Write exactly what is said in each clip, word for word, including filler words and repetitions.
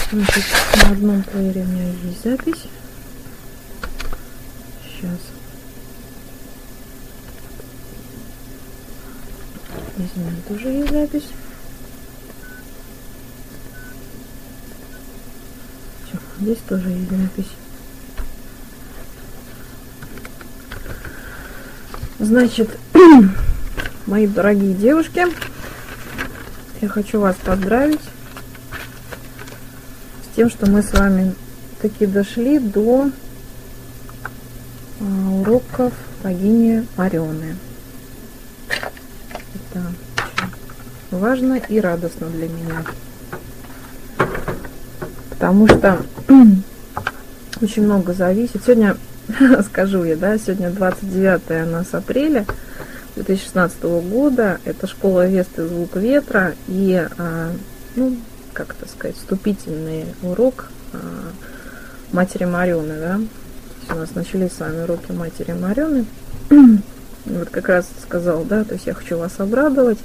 Значит, на одном плеере у меня есть запись. Сейчас. Здесь у меня тоже есть запись. Все, здесь тоже есть запись. Значит, мои дорогие девушки, я хочу вас поздравить с тем, что мы с вами таки дошли до а, уроков богини Арены. Это очень важно и радостно для меня, потому что очень много зависит. Сегодня, скажу я, да, сегодня двадцать девятое у нас апреля две тысячи шестнадцатого года. Это школа Весты «Звук ветра» и, а, ну, как это сказать, вступительный урок а, Матери Марены, да. То есть у нас начались с вами уроки Матери Марены. Вот как раз сказал, да, то есть я хочу вас обрадовать,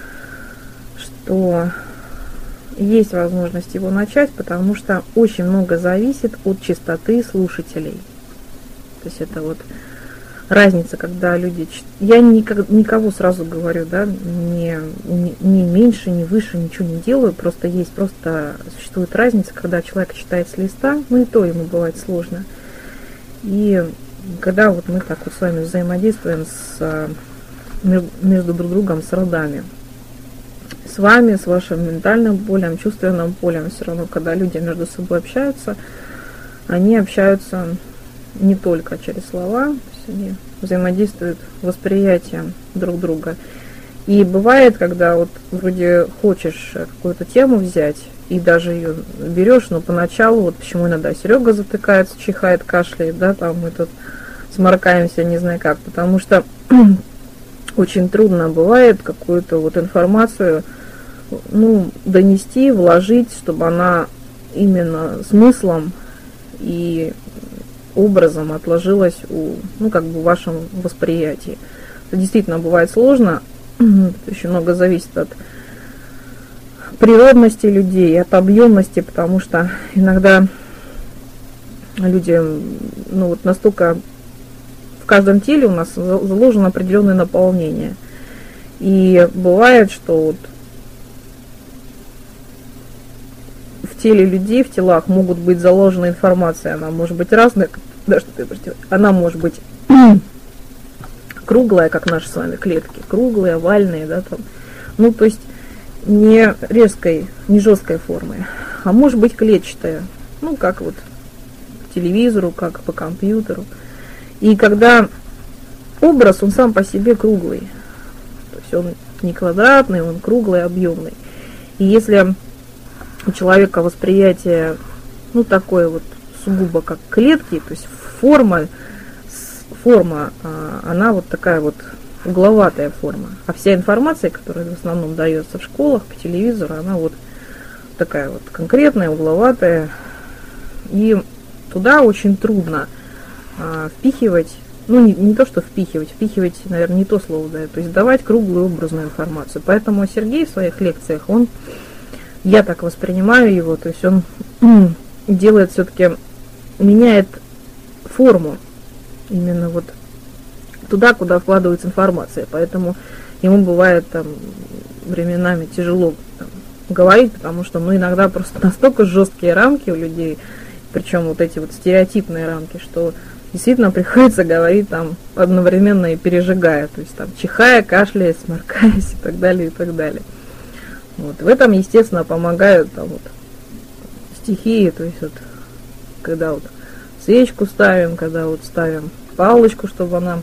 что есть возможность его начать, потому что очень много зависит от частоты слушателей. То есть это вот разница, когда люди... Я никак, никого сразу говорю, да, не, не, не меньше, не выше, ничего не делаю, просто есть, просто существует разница, когда человек читает с листа, ну и то ему бывает сложно. И когда вот мы так вот с вами взаимодействуем с, между друг другом, с родами, с вами, с вашим ментальным полем, чувственным полем, все равно, когда люди между собой общаются, они общаются не только через слова, то есть они взаимодействуют восприятием друг друга. И бывает, когда вот вроде хочешь какую-то тему взять, и даже ее берешь, но поначалу, вот почему иногда Серега затыкается, чихает, кашляет, да, там мы тут сморкаемся, не знаю как, потому что очень трудно бывает какую-то вот информацию, ну, донести, вложить, чтобы она именно смыслом и образом отложилась у, ну, как бы в вашем восприятии. Это действительно бывает сложно, очень много зависит от природности людей, от объемности, потому что иногда люди, ну, вот настолько в каждом теле у нас заложено определенное наполнение. И бывает, что вот в теле людей, в телах могут быть заложена информация, она может быть разная, да, что ты, она может быть круглая, как наши с вами клетки, круглые, овальные, да, там, ну, то есть не резкой, не жесткой формы, а может быть клетчатая, ну, как вот по телевизору, как по компьютеру. И когда образ, он сам по себе круглый, то есть он не квадратный, он круглый, объемный. И если у человека восприятие, ну, такое вот сугубо как клетки, то есть форма, форма, она вот такая вот угловатая форма. А вся информация, которая в основном дается в школах, по телевизору, она вот такая вот конкретная, угловатая. И туда очень трудно а, впихивать, ну, не, не то, что впихивать, впихивать, наверное, не то слово, да, то есть давать круглую образную информацию. Поэтому Сергей в своих лекциях, он, я так воспринимаю его, то есть он делает все-таки, меняет форму именно вот туда, куда вкладывается информация. Поэтому ему бывает там временами тяжело там говорить, потому что, ну, иногда просто настолько жесткие рамки у людей, причем вот эти вот стереотипные рамки, что действительно приходится говорить там одновременно и пережигая, то есть там чихая, кашляя, сморкаясь и так далее, и так далее. Вот. В этом, естественно, помогают там вот стихии, то есть вот когда вот свечку ставим, когда вот ставим палочку, чтобы она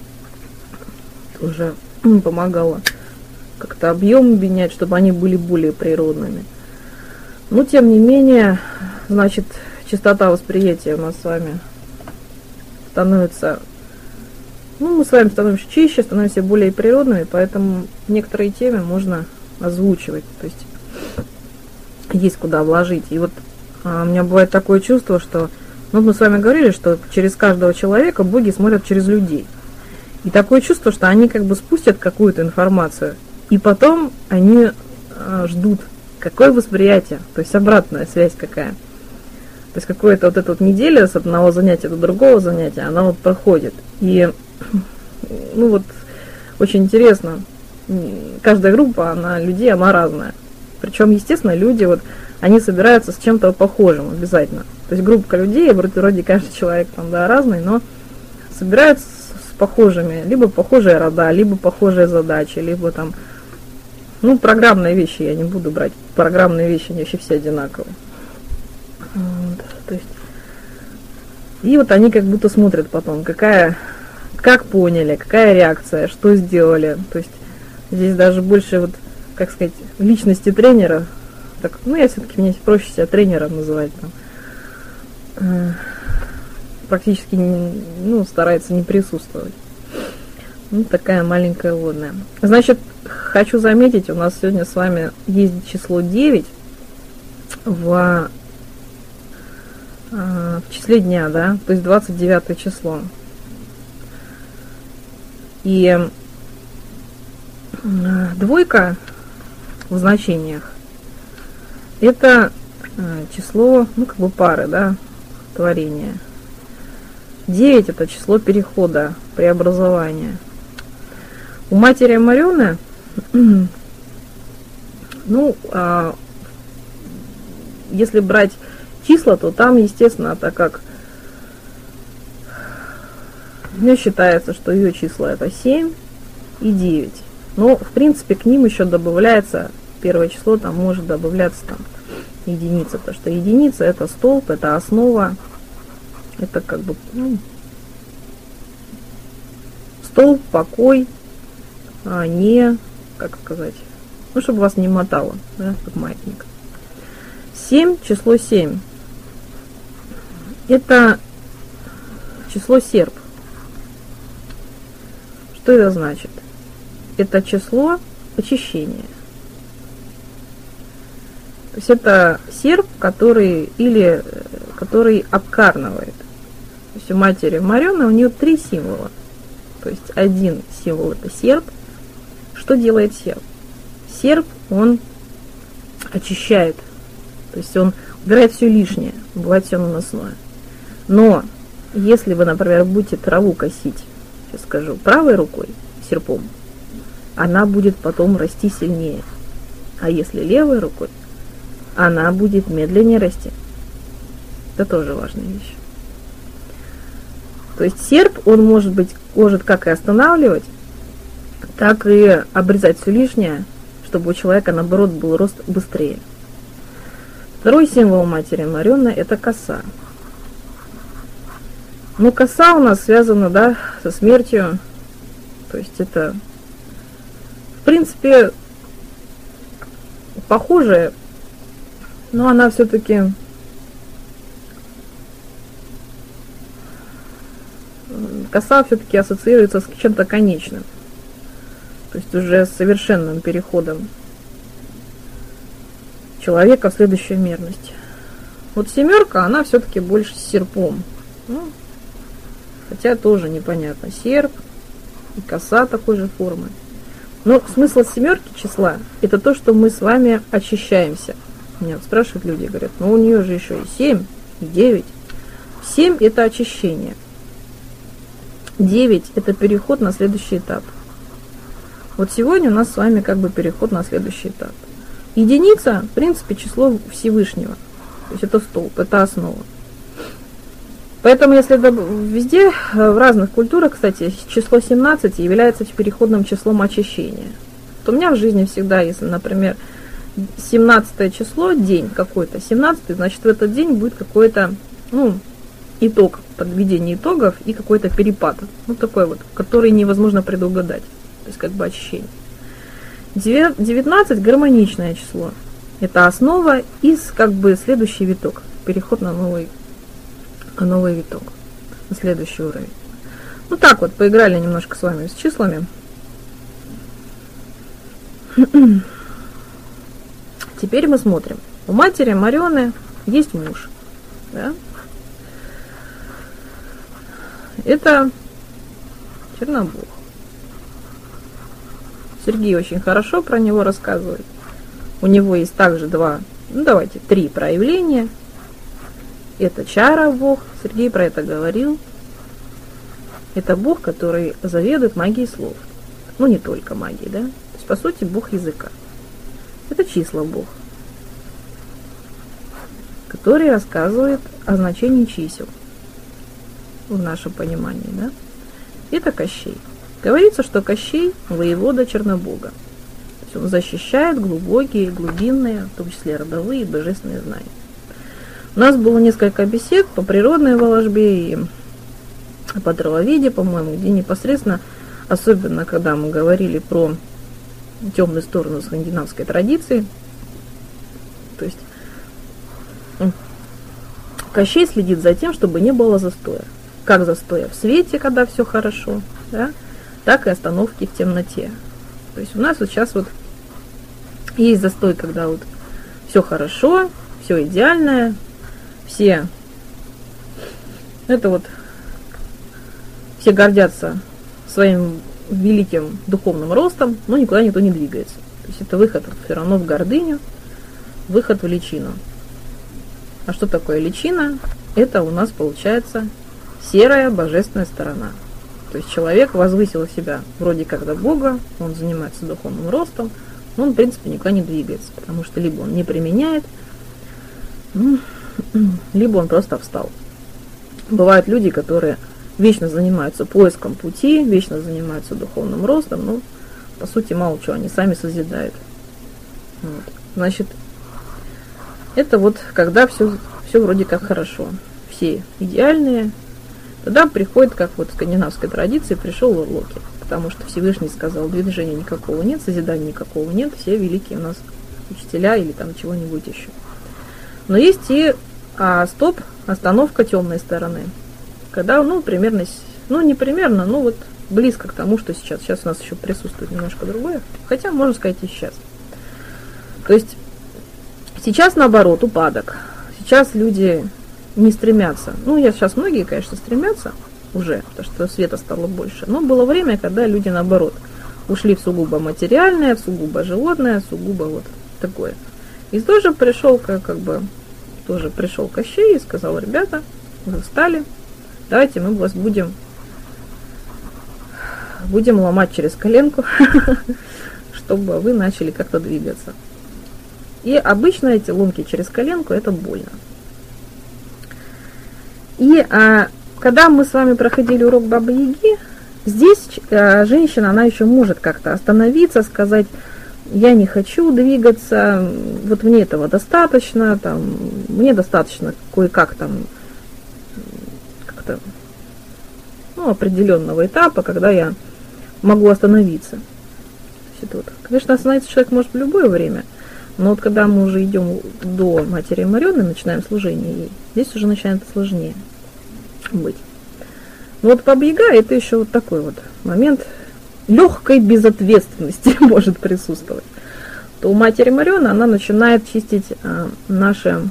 уже помогала как-то объем менять, чтобы они были более природными. Но тем не менее, значит, частота восприятия у нас с вами становится, ну, мы с вами становимся чище, становимся более природными, поэтому некоторые темы можно озвучивать, то есть есть куда вложить. И вот а, у меня бывает такое чувство, что, ну, мы с вами говорили, что через каждого человека боги смотрят через людей. И такое чувство, что они как бы спустят какую-то информацию, и потом они а, ждут какое восприятие, то есть обратная связь какая. То есть какое-то вот эта вот неделя с одного занятия до другого занятия, она вот проходит. И, ну вот, очень интересно, каждая группа, она людей, она разная. Причем, естественно, люди вот, они собираются с чем-то похожим обязательно. То есть группа людей, вроде, вроде каждый человек там, да, разный, но собираются с похожими, либо похожие рода, либо похожие задачи, либо там, ну, программные вещи я не буду брать. Программные вещи, они вообще все одинаковые. Вот, то есть, и вот они как будто смотрят потом, какая, как поняли, какая реакция, что сделали. То есть здесь даже больше, вот, как сказать, личности тренера. Так, ну, я все-таки, мне проще себя тренером называть. Там, э, практически, не, ну, старается не присутствовать. Ну, такая маленькая водная. Значит, хочу заметить, у нас сегодня с вами есть число девять в, в числе дня, да, то есть двадцать девятое число. И двойка в значениях — это число, ну, как бы пары, да, творения. девять — это число перехода, преобразования. У матери Марионы, ну, а, если брать числа, то там, естественно, так как мне считается, что ее числа это семь и девять. Но, в принципе, к ним еще добавляется, первое число там может добавляться там единица, потому что единица — это столб, это основа, это как бы, ну, столб, покой, а не, как сказать, ну, чтобы вас не мотало, да, как маятник. семь, число семь, это число серп. Что это значит? Это число очищения. То есть это серп, который или который обкарнывает. То есть у матери Марионы у нее три символа. То есть один символ — это серп. Что делает серп? Серп, он очищает. То есть он убирает все лишнее, убивает все наносное. Но если вы, например, будете траву косить, сейчас скажу, правой рукой, серпом, она будет потом расти сильнее. А если левой рукой, она будет медленнее расти. Это тоже важная вещь. То есть серп, он может быть, может как и останавливать, так и обрезать все лишнее, чтобы у человека, наоборот, был рост быстрее. Второй символ матери Марионы — это коса. Но коса у нас связана, да, со смертью. То есть это, в принципе, похоже, но она все-таки коса все-таки ассоциируется с чем-то конечным. То есть уже с совершенным переходом человека в следующую мерность. Вот семерка, она все-таки больше с серпом. Ну, хотя тоже непонятно. Серп и коса такой же формы. Но смысл семерки числа — это то, что мы с вами очищаемся. Меня вот спрашивают люди, говорят, ну у нее же еще и семь, и девять. семь — это очищение. девять — это переход на следующий этап. Вот сегодня у нас с вами как бы переход на следующий этап. Единица, в принципе, число Всевышнего. То есть это столб, это основа. Поэтому, если везде, в разных культурах, кстати, число семнадцать является переходным числом очищения. То у меня в жизни всегда, если, например, семнадцатое число, день какой-то, семнадцатый, значит, в этот день будет какой-то, ну, итог, подведение итогов и какой-то перепад. Вот такой вот, который невозможно предугадать. То есть как бы очищение. девятнадцать — гармоничное число. Это основа и как бы следующий виток. Переход на новый, на новый виток. На следующий уровень. Ну так вот, поиграли немножко с вами с числами. Теперь мы смотрим. У матери Марионы есть муж. Да? Это Чернобог. Сергей очень хорошо про него рассказывает. у него есть также два, ну давайте, три проявления. Это чара Бог, Сергей про это говорил. Это Бог, который заведует магией слов. Ну, не только магией, да? То есть, по сути, Бог языка. Это числа Бог, который рассказывает о значении чисел в нашем понимании, да? Это Кощей. Говорится, что Кощей – воевода Чернобога. То есть он защищает глубокие, глубинные, в том числе родовые и божественные знания. У нас было несколько бесед по природной волжбе и по дрововеде, по-моему, где непосредственно, особенно когда мы говорили про темную сторону скандинавской традиции, то есть Кощей следит за тем, чтобы не было застоя. Как застоя в свете, когда все хорошо, да, так и остановки в темноте. То есть у нас вот сейчас вот есть застой, когда вот все хорошо, все идеальное, все это вот все гордятся своим великим духовным ростом, но никуда никто не двигается. То есть это выход все равно в гордыню, выход в личину. А что такое личина? Это у нас получается серая божественная сторона. То есть человек возвысил себя вроде как до Бога, он занимается духовным ростом, но он в принципе никуда не двигается, потому что либо он не применяет, либо он просто встал. Бывают люди, которые вечно занимаются поиском пути, вечно занимаются духовным ростом, но по сути мало чего, они сами созидают. Вот. Значит, это вот когда все, все вроде как хорошо, все идеальные, тогда приходит, как вот в скандинавской традиции, пришел Локи, потому что Всевышний сказал, движения никакого нет, созидания никакого нет, все великие у нас учителя или там чего-нибудь еще. Но есть и а, стоп, остановка темной стороны. Когда, ну, примерно, ну, не примерно, ну, вот близко к тому, что сейчас. Сейчас у нас еще присутствует немножко другое. Хотя, можно сказать, и сейчас. То есть, сейчас, наоборот, упадок. Сейчас люди не стремятся. Ну, я сейчас многие, конечно, стремятся уже, потому что света стало больше. Но было время, когда люди, наоборот, ушли в сугубо материальное, в сугубо животное, в сугубо вот такое. И тоже пришел, как, как бы, тоже пришел Кощей и сказал, ребята, вы встали, давайте мы вас будем, будем ломать через коленку, чтобы вы начали как-то двигаться. И обычно эти ломки через коленку, это больно. И а, когда мы с вами проходили урок Бабы-Яги, здесь а, женщина, она еще может как-то остановиться, сказать, я не хочу двигаться, вот мне этого достаточно, там, мне достаточно кое-как там, как-то, ну, определенного этапа, когда я могу остановиться. Вот, конечно, остановиться человек может в любое время, но вот когда мы уже идем до Матери Марионы, начинаем служение ей, здесь уже начинает сложнее быть. Но вот Баба-Яга это еще вот такой вот момент легкой безответственности может присутствовать. То у Матери Марионы она начинает чистить а, наше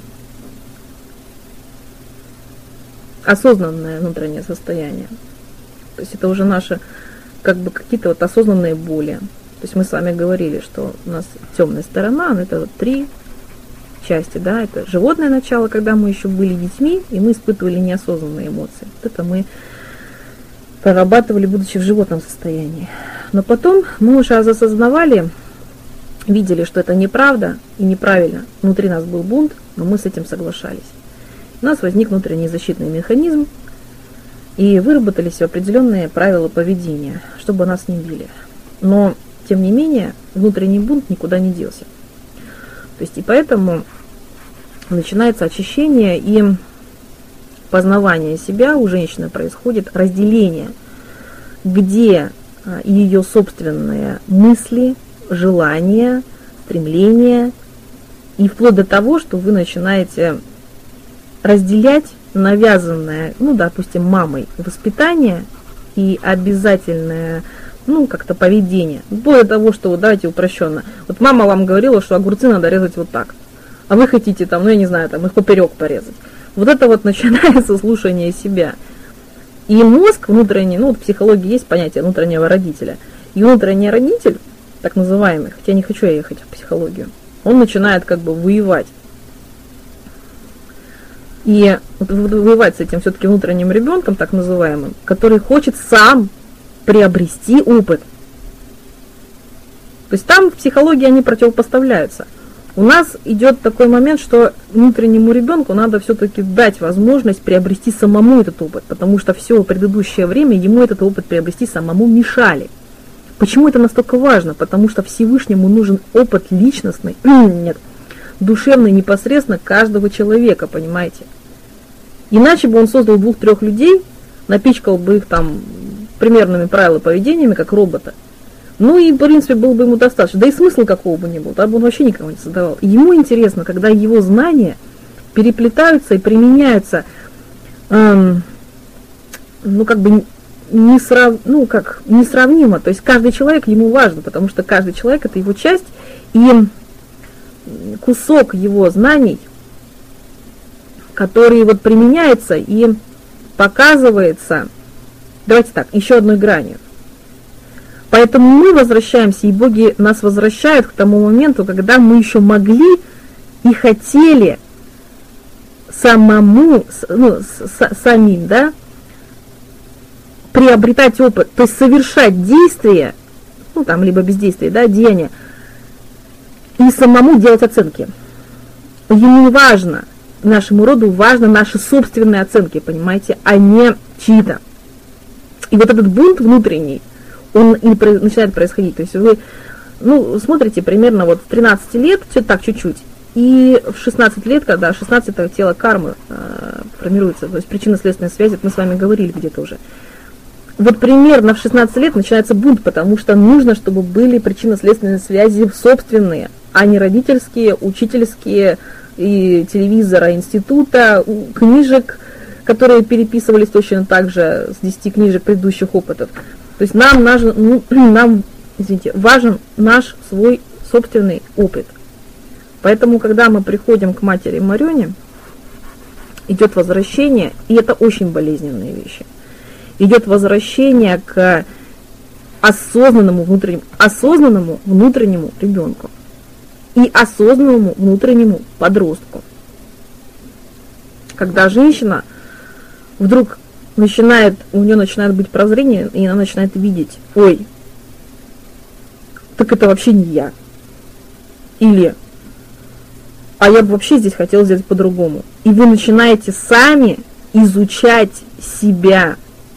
осознанное внутреннее состояние. То есть это уже наши как бы какие-то вот осознанные боли. То есть мы с вами говорили, что у нас темная сторона, это вот три части, да, это животное начало, когда мы еще были детьми, и мы испытывали неосознанные эмоции. Вот это мы прорабатывали, будучи в животном состоянии. Но потом мы уже осознавали, видели, что это неправда и неправильно. Внутри нас был бунт, но мы с этим соглашались. У нас возник внутренний защитный механизм, и выработались определенные правила поведения, чтобы нас не били. Но, тем не менее, внутренний бунт никуда не делся. То есть и поэтому начинается очищение и познавание себя у женщины происходит, разделение, где ее собственные мысли, желания, стремления, и вплоть до того, что вы начинаете разделять навязанное, ну, допустим, мамой воспитание и обязательное, ну, как-то поведение. Вплоть до того, что, вот, давайте упрощенно, вот мама вам говорила, что огурцы надо резать вот так, а вы хотите там, ну, я не знаю, там их поперек порезать. Вот это вот начинается слушание себя. И мозг внутренний, ну, вот в психологии есть понятие внутреннего родителя. И внутренний родитель, так называемый, хотя я не хочу я ехать в психологию, он начинает как бы воевать. И воевать с этим все-таки внутренним ребенком, так называемым, который хочет сам приобрести опыт. То есть там в психологии они противопоставляются. У нас идет такой момент, что внутреннему ребенку надо все-таки дать возможность приобрести самому этот опыт, потому что все предыдущее время ему этот опыт приобрести самому мешали. Почему это настолько важно? Потому что Всевышнему нужен опыт личностный, нет, душевный непосредственно каждого человека, понимаете? Иначе бы он создал двух-трех людей, напичкал бы их там примерными правилами поведениями, как робота. Ну и, в принципе, было бы ему достаточно. Да и смысла какого бы ни было, тогда бы он вообще никого не создавал. И ему интересно, когда его знания переплетаются и применяются, эм, ну, как бы, не срав, ну, как, несравнимо. То есть каждый человек ему важен, потому что каждый человек – это его часть, и кусок его знаний, который вот применяется и показывается, давайте так, еще одной гранью. Поэтому мы возвращаемся, и боги нас возвращают к тому моменту, когда мы еще могли и хотели самому, ну, с, самим, да, приобретать опыт, то есть совершать действия, ну там, либо бездействие, да, деяния, и самому делать оценки. Ему важно, нашему роду важно наши собственные оценки, понимаете, а не чьи-то. И вот этот бунт внутренний, он и начинает происходить. То есть вы, ну, смотрите, примерно вот с тринадцати лет, все так чуть-чуть, и в шестнадцать лет, когда шестнадцать это тело кармы э, формируется, то есть причинно-следственная связь, это мы с вами говорили где-то уже. Вот примерно в шестнадцать лет начинается бунт, потому что нужно, чтобы были причинно-следственные связи собственные, а не родительские, учительские, и телевизора, института, книжек, которые переписывались точно так же с десяти книжек предыдущих опытов. То есть нам, наш, ну, нам извините, важен наш свой собственный опыт. Поэтому, когда мы приходим к матери Марёне, идет возвращение, и это очень болезненные вещи. Идет возвращение к осознанному внутреннему, осознанному внутреннему ребенку и осознанному внутреннему подростку. Когда женщина вдруг начинает, у нее начинает быть прозрение, и она начинает видеть, ой, так это вообще не я. Или, а я бы вообще здесь хотела сделать по-другому. И вы начинаете сами изучать себя.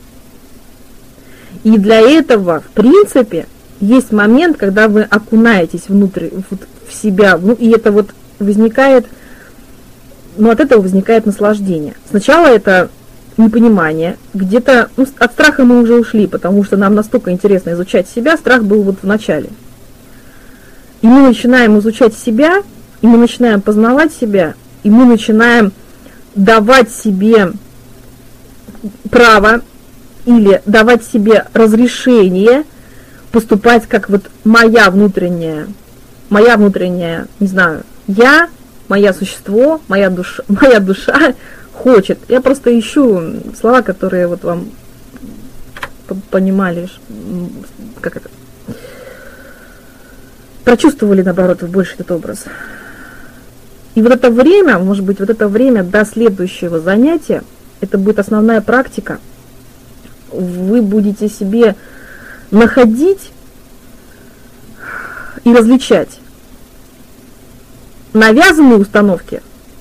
И для этого, в принципе, есть момент, когда вы окунаетесь внутрь, в себя, ну, и это вот возникает, ну, от этого возникает наслаждение. Сначала это непонимание, где-то, ну, от страха мы уже ушли, потому что нам настолько интересно изучать себя, страх был вот в начале. И мы начинаем изучать себя, и мы начинаем познавать себя, и мы начинаем давать себе право или давать себе разрешение поступать как вот моя внутренняя, моя внутренняя, не знаю, я, мое существо, моя душа, моя душа хочет. Я просто ищу слова, которые вот вам понимали, как это, прочувствовали, наоборот, больше этот образ. И вот это время, может быть, вот это время до следующего занятия, это будет основная практика. Вы будете себе находить и различать навязанные установки.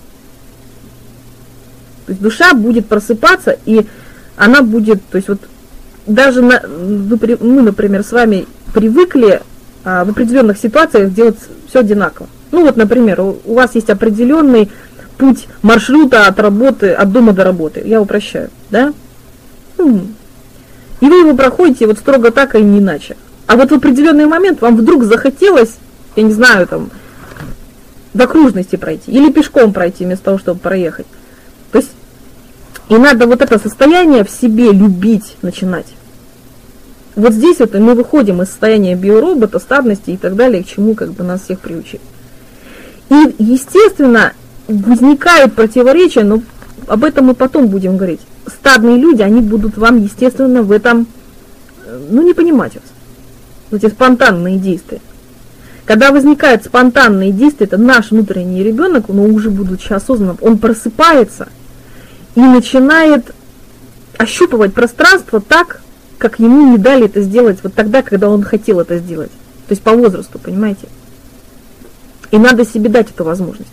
То есть душа будет просыпаться, и она будет, то есть вот даже на, мы, например, с вами привыкли а, в определенных ситуациях делать все одинаково. Ну вот, например, у, у вас есть определенный путь маршрута от работы, от дома до работы. Я упрощаю, да? И вы его проходите вот строго так, и не иначе. А вот в определенный момент вам вдруг захотелось, я не знаю, там, до окружности пройти, или пешком пройти, вместо того, чтобы проехать. То есть, и надо вот это состояние в себе любить начинать. Вот здесь вот мы выходим из состояния биоробота, стадности и так далее, к чему как бы нас всех приучили. И, естественно, возникают противоречия, но об этом мы потом будем говорить. Стадные люди, они будут вам, естественно, в этом, ну, не понимать вас. Вот эти спонтанные действия. Когда возникают спонтанные действия, это наш внутренний ребенок, но уже будучи осознанным, он просыпается и начинает ощупывать пространство так, как ему не дали это сделать вот тогда, когда он хотел это сделать. То есть по возрасту, понимаете? И надо себе дать эту возможность.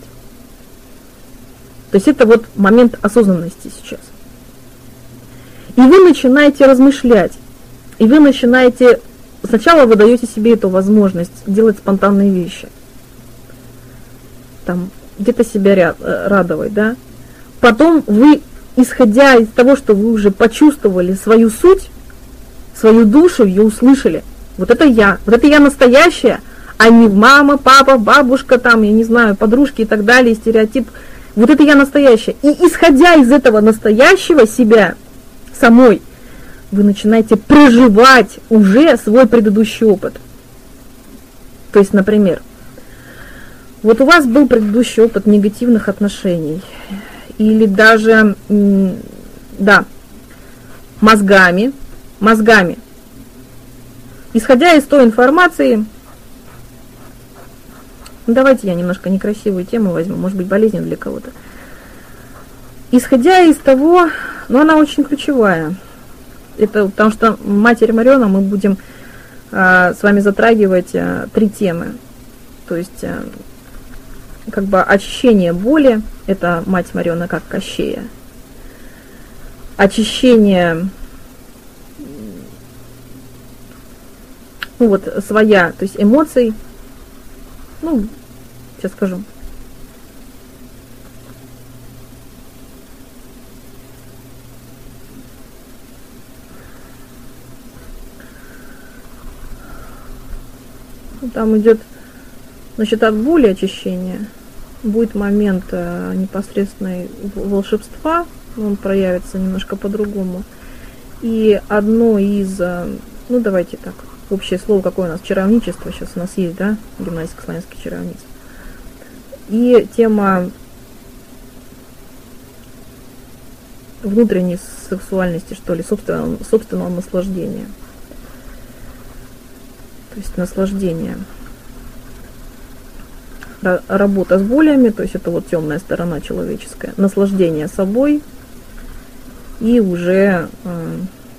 То есть это вот момент осознанности сейчас. И вы начинаете размышлять. И вы начинаете... Сначала вы даете себе эту возможность делать спонтанные вещи. Там, где-то себя ряд, радовать, да? Потом вы, исходя из того, что вы уже почувствовали свою суть, свою душу, ее услышали. Вот это я. Вот это я настоящая, а не мама, папа, бабушка, там, я не знаю, подружки и так далее, стереотип. Вот это я настоящая. И исходя из этого настоящего себя, самой, вы начинаете проживать уже свой предыдущий опыт. То есть, например, вот у вас был предыдущий опыт негативных отношений, или даже, да, мозгами, мозгами. Исходя из той информации, давайте я немножко некрасивую тему возьму, может быть, болезненную для кого-то. Исходя из того, но она очень ключевая, это потому что Матерь Мариона мы будем а, с вами затрагивать а, три темы. То есть, а, как бы очищение боли, это Мать Мариона как Кощея. Очищение, ну вот, своя, то есть эмоций, ну, сейчас скажу. Там идет, значит, от боли очищения. Будет момент э, непосредственной волшебства, он проявится немножко по-другому. И одно из, э, ну давайте так, общее слово какое у нас, чаровничество, сейчас у нас есть, да, гимнастика славянских чаровниц. И тема внутренней сексуальности, что ли, собственного, собственного наслаждения. То есть наслаждение. Работа с болями, то есть это вот темная сторона человеческая. Наслаждение собой и уже э,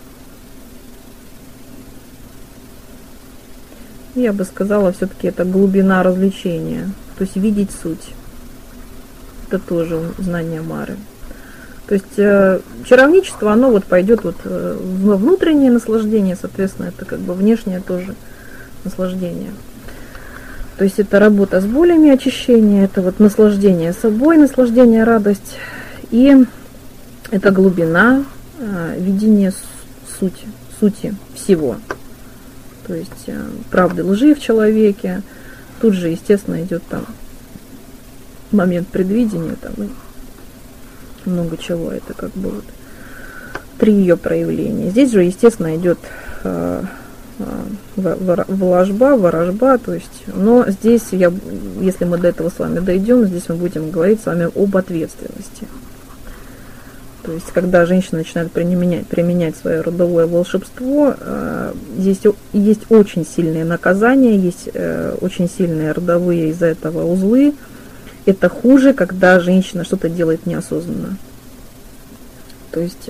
я бы сказала, все-таки это глубина развлечения. То есть видеть суть. Это тоже знание Мары. То есть э, чаровничество, оно вот пойдет вот э, во внутреннее наслаждение, соответственно, это как бы внешнее тоже наслаждение. То есть это работа с болями, очищение, это вот наслаждение собой, наслаждение, радость. И это глубина, э, видение сути, сути всего. То есть э, правды, лжи в человеке. Тут же, естественно, идет там момент предвидения, там и много чего. Это как бы вот три ее проявления. Здесь же, естественно, идет э, волжба, ворожба, то есть, но здесь, я, если мы до этого с вами дойдем, здесь мы будем говорить с вами об ответственности. То есть, когда женщина начинает применять, применять свое родовое волшебство, здесь есть очень сильные наказания, есть очень сильные родовые из-за этого узлы. Это хуже, когда женщина что-то делает неосознанно. То есть,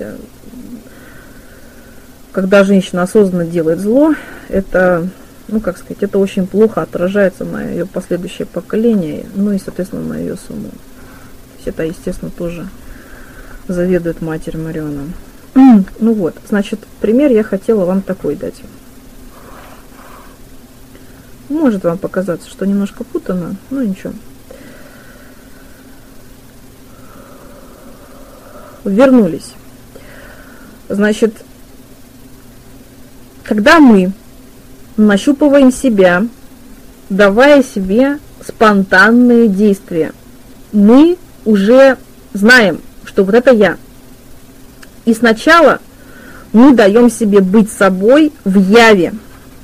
когда женщина осознанно делает зло, это, ну как сказать, это очень плохо отражается на ее последующее поколение, ну и, соответственно, на ее саму. То есть это, естественно, тоже заведует Матерь Мариона. Ну вот, значит, пример я хотела вам такой дать. Может вам показаться, что немножко путано, но ничего. Вернулись. Значит, когда мы нащупываем себя, давая себе спонтанные действия, мы уже знаем, что вот это я. И сначала мы даем себе быть собой в яве,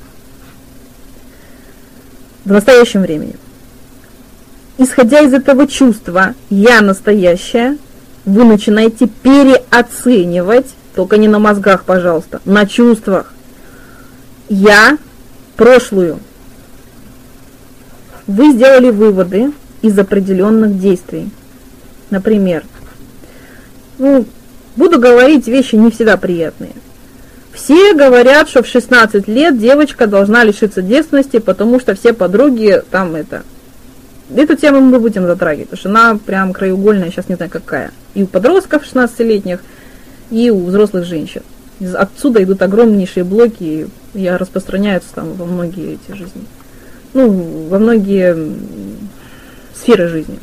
в настоящем времени. Исходя из этого чувства «я настоящая», вы начинаете переоценивать, только не на мозгах, пожалуйста, на чувствах. Я прошлую. вы сделали выводы из определенных действий. Например, ну, буду говорить вещи не всегда приятные. Все говорят, что в шестнадцать лет девочка должна лишиться девственности, потому что все подруги там это... Эту тему мы будем затрагивать, потому что она прям краеугольная, сейчас не знаю какая. И у подростков шестнадцатилетних, и у взрослых женщин. Отсюда идут огромнейшие блоки, и распространяются там во многие эти жизни. Ну, во многие сферы жизни.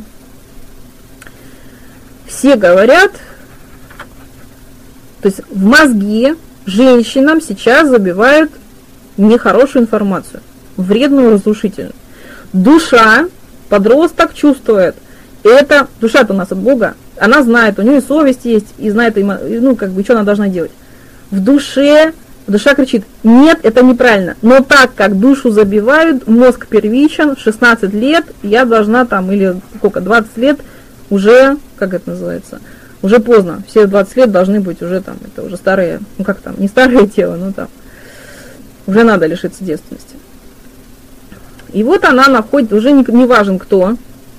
Все говорят, то есть в мозги женщинам сейчас забивают нехорошую информацию, вредную, разрушительную. Душа, подросток чувствует, это, душа-то у нас от Бога, она знает, у нее и совесть есть, и знает, ну, как бы, что она должна делать. В душе, душа кричит, нет, это неправильно, но так как душу забивают, мозг первичен, в шестнадцать лет я должна там, или сколько, двадцать лет, уже, как это называется, уже поздно, все двадцать лет должны быть уже там, это уже старые, ну как там, не старое тело, но там, уже надо лишиться девственности. И вот она находит, уже не, не важен кто,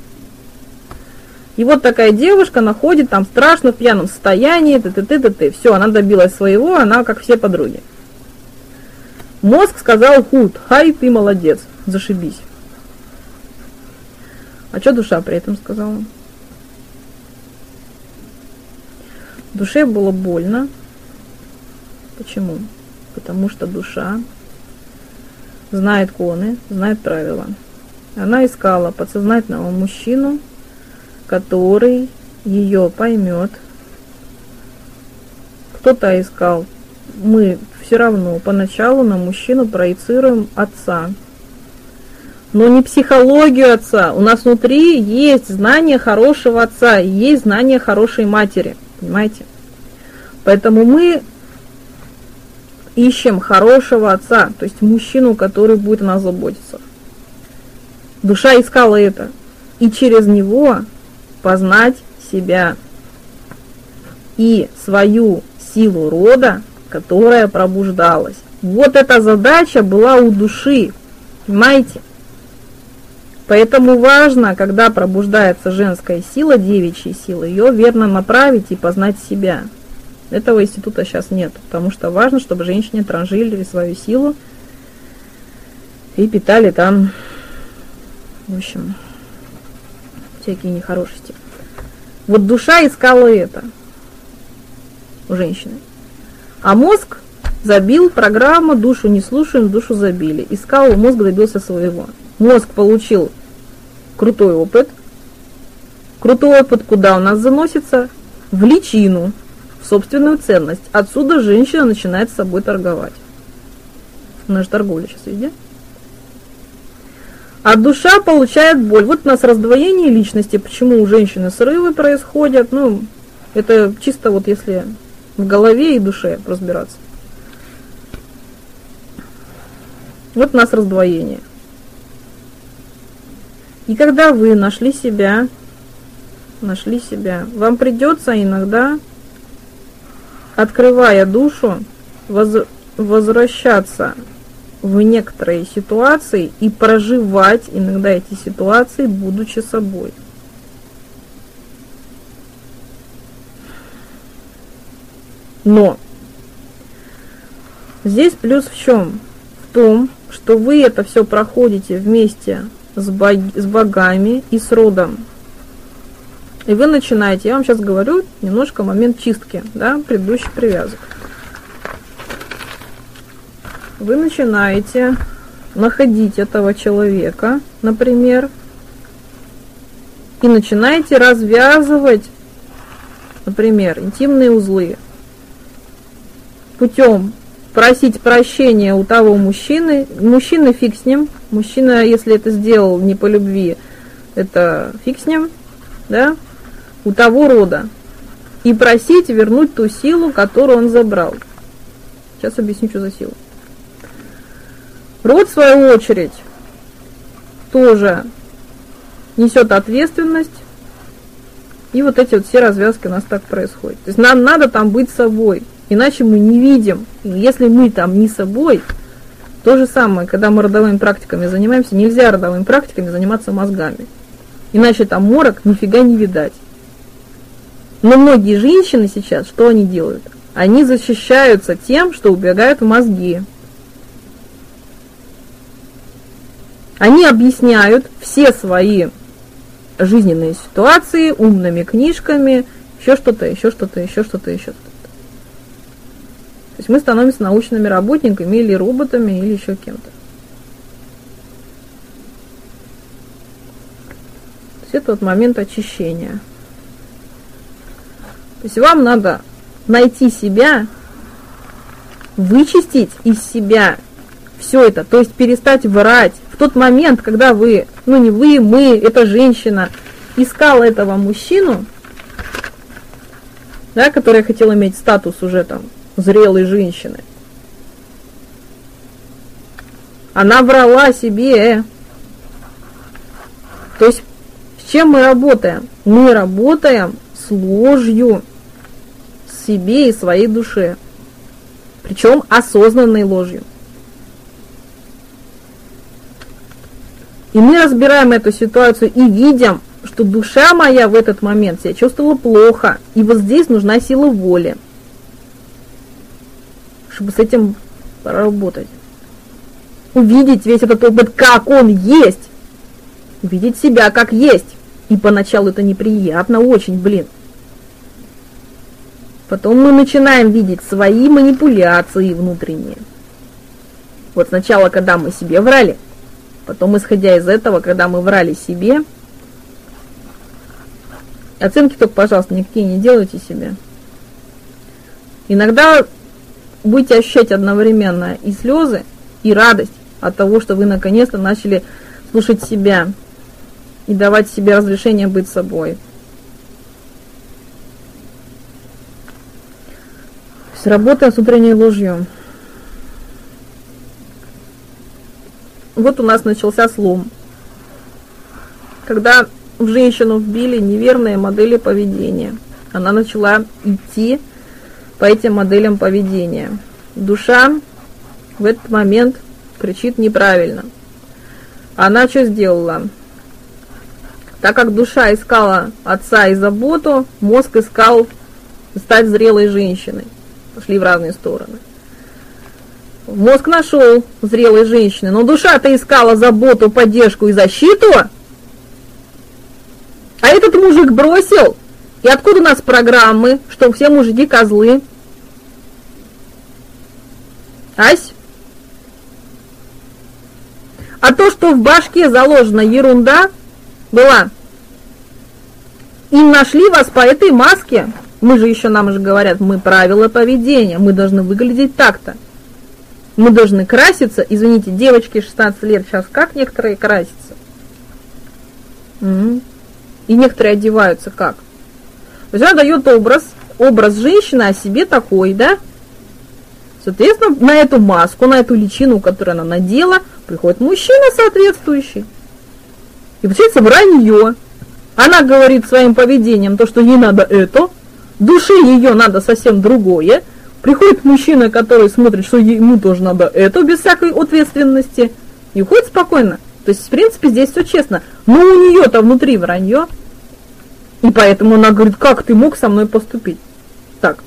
и вот такая девушка находит там страшно в пьяном состоянии, т-т-т-т-т, все, она добилась своего, она как все подруги. Мозг сказал, худ, хай, ты молодец, зашибись. А что душа при этом сказала? Душе было больно. Почему? Потому что душа знает коны, знает правила. Она искала подсознательного мужчину, который ее поймет. Кто-то искал. Мы все равно поначалу на мужчину проецируем отца. Но не психологию отца. У нас внутри есть знание хорошего отца, и есть знание хорошей матери. Понимаете? Поэтому мы ищем хорошего отца, то есть мужчину, который будет о нас заботиться. Душа искала это. И через него познать себя и свою силу рода, которая пробуждалась. Вот эта задача была у души. Понимаете? Поэтому важно, когда пробуждается женская сила, девичья сила, ее верно направить и познать себя. Этого института сейчас нет, потому что важно, чтобы женщине транжирили свою силу и питали там, в общем, всякие нехорошести. Вот душа искала это у женщины. А мозг забил программу, душу не слушаем, душу забили. Искал, мозг добился своего. Мозг получил крутой опыт. Крутой опыт куда у нас заносится? В личину, в собственную ценность. Отсюда женщина начинает с собой торговать. У нас же торговля сейчас везде. А душа получает боль. Вот у нас раздвоение личности. Почему у женщины срывы происходят? Ну, это чисто вот если в голове и душе разбираться. Вот у нас раздвоение. И когда вы нашли себя, нашли себя, вам придется иногда, открывая душу, воз, возвращаться в некоторые ситуации и проживать иногда эти ситуации, будучи собой. Но здесь плюс в чем? В том, что вы это все проходите вместе с, бог, с богами и с родом. И вы начинаете, я вам сейчас говорю немножко момент чистки, да, предыдущих привязок. Вы начинаете находить этого человека, например, и начинаете развязывать, например, интимные узлы путем просить прощения у того мужчины. Мужчина фиг с ним. Мужчина, если это сделал не по любви, это фиг с ним, да, у того рода. И просить вернуть ту силу, которую он забрал. Сейчас объясню, что за сила. Род, в свою очередь, тоже несет ответственность. И вот эти вот все развязки у нас так происходят. То есть нам надо там быть собой. Иначе мы не видим. Если мы там не собой, То же самое, когда мы родовыми практиками занимаемся, нельзя родовыми практиками заниматься мозгами. Иначе там морок нифига не видать. Но многие женщины сейчас, что они делают? Они защищаются тем, что убегают в мозги. Они объясняют все свои жизненные ситуации умными книжками, еще что-то, еще что-то, еще что-то, еще что-то. То есть мы становимся научными работниками или роботами, или еще кем-то. То есть это вот момент очищения. То есть вам надо найти себя, вычистить из себя все это, то есть перестать врать. В тот момент, когда вы, ну не вы, мы, эта женщина искала этого мужчину, да, которая хотела иметь статус уже там зрелой женщины, она врала себе. То есть с чем мы работаем? Мы работаем с ложью себе и своей душе, причем осознанной ложью. И мы разбираем эту ситуацию и видим, что душа моя в этот момент себя чувствовала плохо. И вот здесь нужна сила воли, чтобы с этим поработать. Увидеть весь этот опыт, как он есть. Увидеть себя, как есть. И поначалу это неприятно, очень, блин. Потом мы начинаем видеть свои манипуляции внутренние. Вот сначала, когда мы себе врали, потом, исходя из этого, когда мы врали себе, оценки только, пожалуйста, никакие не делайте себе. Иногда будете ощущать одновременно и слезы, и радость от того, что вы наконец-то начали слушать себя и давать себе разрешение быть собой. То есть работаем с внутренней ложью. Вот у нас начался слом. Когда в женщину вбили неверные модели поведения, она начала идти по этим моделям поведения. Душа в этот момент кричит неправильно. Она что сделала? Так как душа искала отца и заботу, мозг искал стать зрелой женщиной. Пошли в разные стороны. Мозг нашел зрелой женщины, но душа-то искала заботу, поддержку и защиту. А этот мужик бросил. И откуда у нас программы, что все мужики козлы? Ась? А то, что в башке заложена ерунда была, и нашли вас по этой маске. Мы же еще, нам же говорят, мы правила поведения, мы должны выглядеть так-то. Мы должны краситься, извините, девочки шестнадцать лет сейчас как некоторые красятся? Угу. И некоторые одеваются как? То есть она дает образ, образ женщины о себе такой, да? Соответственно, на эту маску, на эту личину, которую она надела, приходит мужчина соответствующий. И получается вранье. Она говорит своим поведением то, что ей надо это, душе ее надо совсем другое. Приходит мужчина, который смотрит, что ему тоже надо это, без всякой ответственности, и уходит спокойно. То есть, в принципе, здесь все честно. Но у нее-то внутри вранье. И поэтому она говорит, как ты мог со мной поступить? Так.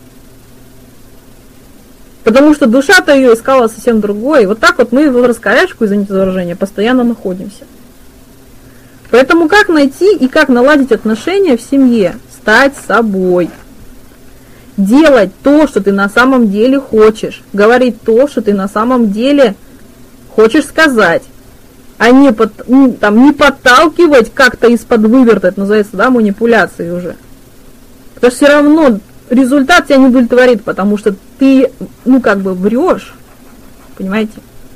Потому что душа-то ее искала совсем другое. И вот так вот мы в раскорячку, извините за выражение, постоянно находимся. Поэтому как найти и как наладить отношения в семье? Стать собой. Делать то, что ты на самом деле хочешь. Говорить то, что ты на самом деле хочешь сказать. А не, под, ну, там, не подталкивать как-то из-под выверта. Это называется, да, манипуляцией уже. Потому что все равно результат тебя не удовлетворит, потому что ты, ну, как бы врешь. Понимаете?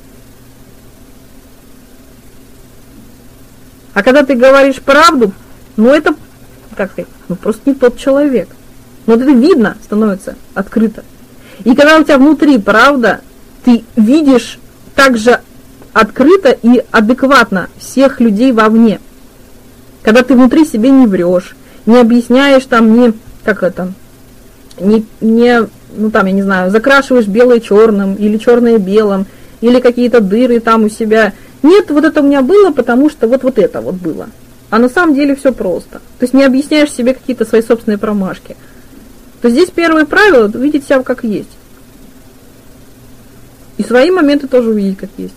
А когда ты говоришь правду, ну, это, как сказать, ну, просто не тот человек. Но вот это видно становится открыто. И когда у тебя внутри правда, ты видишь также открыто и адекватно всех людей вовне. Когда ты внутри себе не врешь, не объясняешь там, не, как это, не, не, ну там, я не знаю, закрашиваешь белое черным или черное белым, или какие-то дыры там у себя. Нет, вот это у меня было, потому что вот, вот это вот было. А на самом деле все просто. То есть не объясняешь себе какие-то свои собственные промашки. То здесь первое правило – видеть себя как есть. И свои моменты тоже увидеть как есть.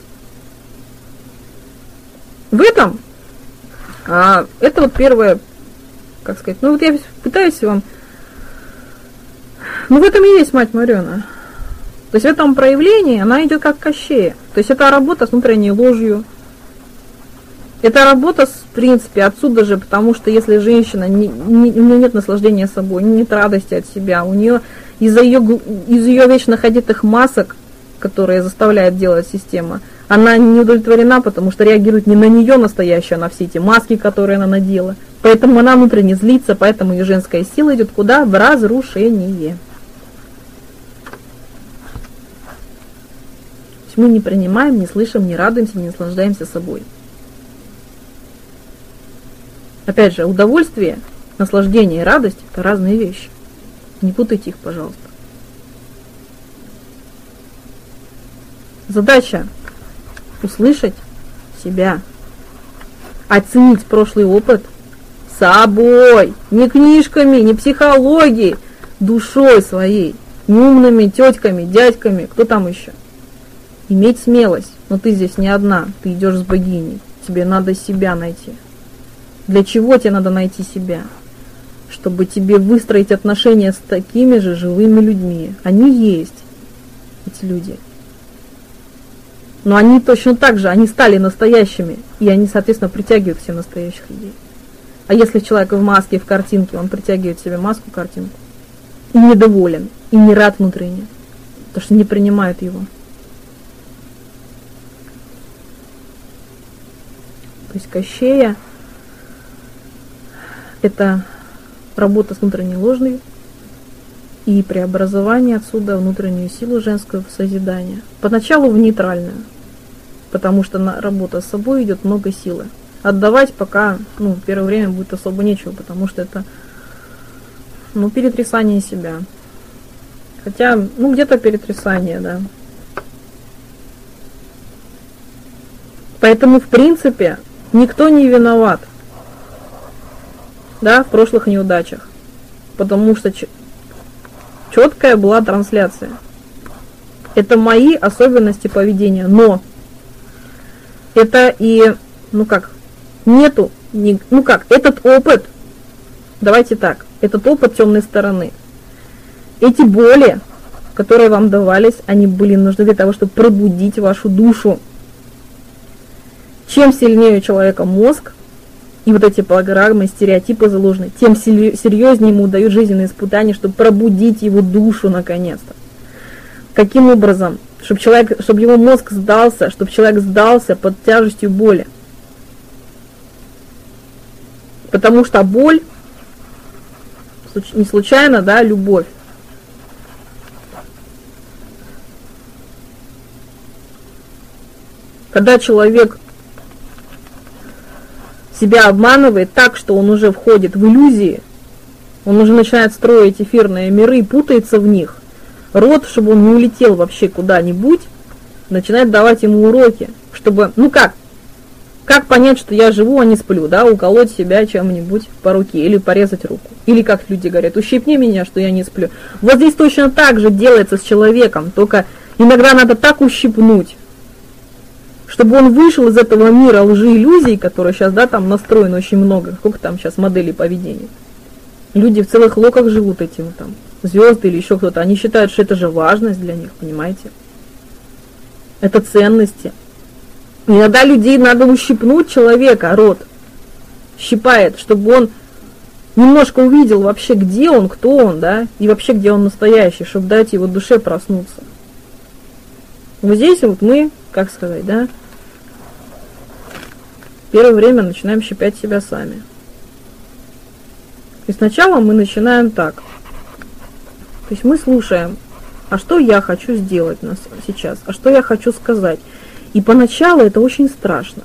В этом, а, это вот первое, как сказать, ну вот я пытаюсь вам, ну в этом и есть мать Мариона. То есть в этом проявлении она идет как Кощея. То есть это работа с внутренней ложью. Это работа, в принципе, отсюда же, потому что если женщина, не, не, у нее нет наслаждения собой, нет радости от себя, у нее из-за ее, из ее вечно ходитых масок, которые заставляет делать система, она не удовлетворена, потому что реагирует не на нее настоящую, а на все эти маски, которые она надела. Поэтому она внутренне злится, поэтому ее женская сила идет куда? В разрушение. Мы не принимаем, не слышим, не радуемся, не наслаждаемся собой. Опять же, удовольствие, наслаждение и радость – это разные вещи. Не путайте их, пожалуйста. Задача – услышать себя, оценить прошлый опыт собой, не книжками, не психологией, душой своей, не умными тетками, дядьками, кто там еще. Иметь смелость, но ты здесь не одна, ты идешь с богиней, тебе надо себя найти. Для чего тебе надо найти себя? Чтобы тебе выстроить отношения с такими же живыми людьми. Они есть, эти люди. Но они точно так же, они стали настоящими, и они, соответственно, притягивают все настоящих людей. А если человек в маске, в картинке, он притягивает себе маску, картинку, и недоволен, и не рад внутренне, потому что не принимает его. То есть Кощея – это работа с внутренней ложной и преобразование отсюда внутреннюю силу женскую в созидание. Поначалу в нейтральную, потому что на работа с собой идет много силы. Отдавать пока, ну, первое время будет особо нечего, потому что это, ну, перетрясание себя. Хотя, ну, где-то перетрясание, да. Поэтому, в принципе, никто не виноват, да, в прошлых неудачах, потому что четкая была трансляция. Это мои особенности поведения, но это и, ну как, нету, не, ну как, этот опыт, давайте так, этот опыт темной стороны, эти боли, которые вам давались, они были нужны для того, чтобы пробудить вашу душу. Чем сильнее у человека мозг, и вот эти программы, стереотипы заложены, тем серьезнее ему дают жизненные испытания, чтобы пробудить его душу наконец-то. Каким образом? Чтобы, человек, чтобы его мозг сдался, чтобы человек сдался под тяжестью боли. Потому что боль, не случайно, да, любовь. Когда человек себя обманывает так, что он уже входит в иллюзии, он уже начинает строить эфирные миры, путается в них. Род, чтобы он не улетел вообще куда-нибудь, начинает давать ему уроки, чтобы, ну как, как понять, что я живу, а не сплю, да, уколоть себя чем-нибудь по руке или порезать руку. Или как люди говорят, ущипни меня, что я не сплю. Вот здесь точно так же делается с человеком, только иногда надо так ущипнуть, чтобы он вышел из этого мира лжи иллюзий, который сейчас, да, там настроено очень много, сколько там сейчас моделей поведения. Люди в целых локах живут этим, там, звезды или еще кто-то, они считают, что это же важность для них, понимаете? Это ценности. Иногда людей надо ущипнуть человека, род щипает, чтобы он немножко увидел вообще, где он, кто он, да, и вообще, где он настоящий, чтобы дать его душе проснуться. Вот здесь вот мы, как сказать, да, первое время начинаем щипать себя сами. И сначала мы начинаем так. То есть мы слушаем, а что я хочу сделать сейчас, а что я хочу сказать. И поначалу это очень страшно.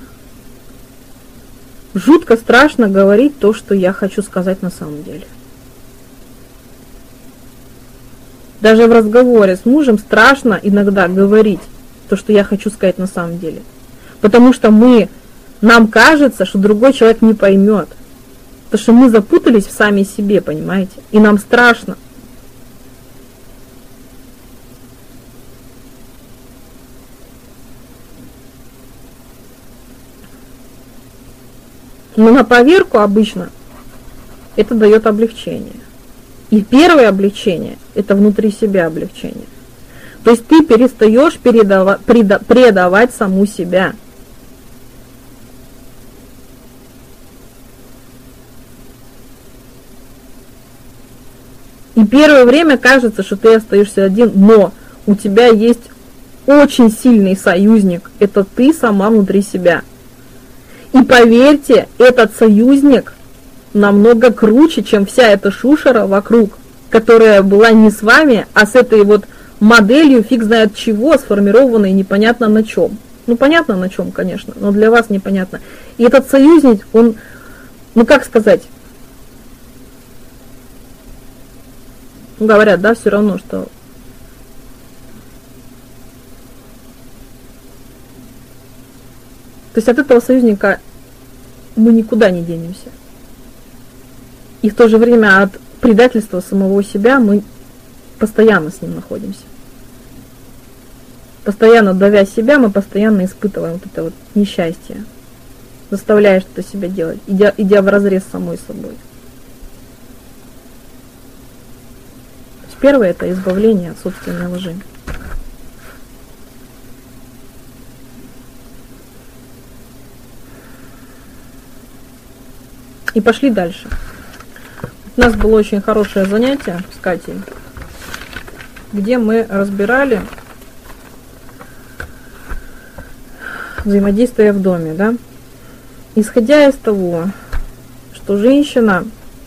Жутко страшно говорить то, что я хочу сказать на самом деле. Даже в разговоре с мужем страшно иногда говорить то, что я хочу сказать на самом деле. Потому что мы, нам кажется, что другой человек не поймет. Потому что мы запутались в сами себе, понимаете? И нам страшно. Но на поверку обычно это дает облегчение. И первое облегчение – это внутри себя облегчение. То есть ты перестаешь передава, преда, предавать саму себя. И первое время кажется, что ты остаешься один, но у тебя есть очень сильный союзник. Это ты сама внутри себя. И поверьте, этот союзник намного круче, чем вся эта шушера вокруг, которая была не с вами, а с этой вот моделью фиг знает чего, сформированной непонятно на чем. Ну, понятно на чем, конечно, но для вас непонятно. И этот союзник, он, ну как сказать, говорят, да, все равно, что то есть от этого союзника мы никуда не денемся. И в то же время от предательства самого себя мы постоянно с ним находимся. Постоянно давя себя, мы постоянно испытываем вот это вот несчастье, заставляя что-то себя делать, идя, идя вразрез с самой собой. Первое – это избавление от собственной лжи. И пошли дальше. У нас было очень хорошее занятие с Катей, где мы разбирали взаимодействие в доме, да? Исходя из того, что женщина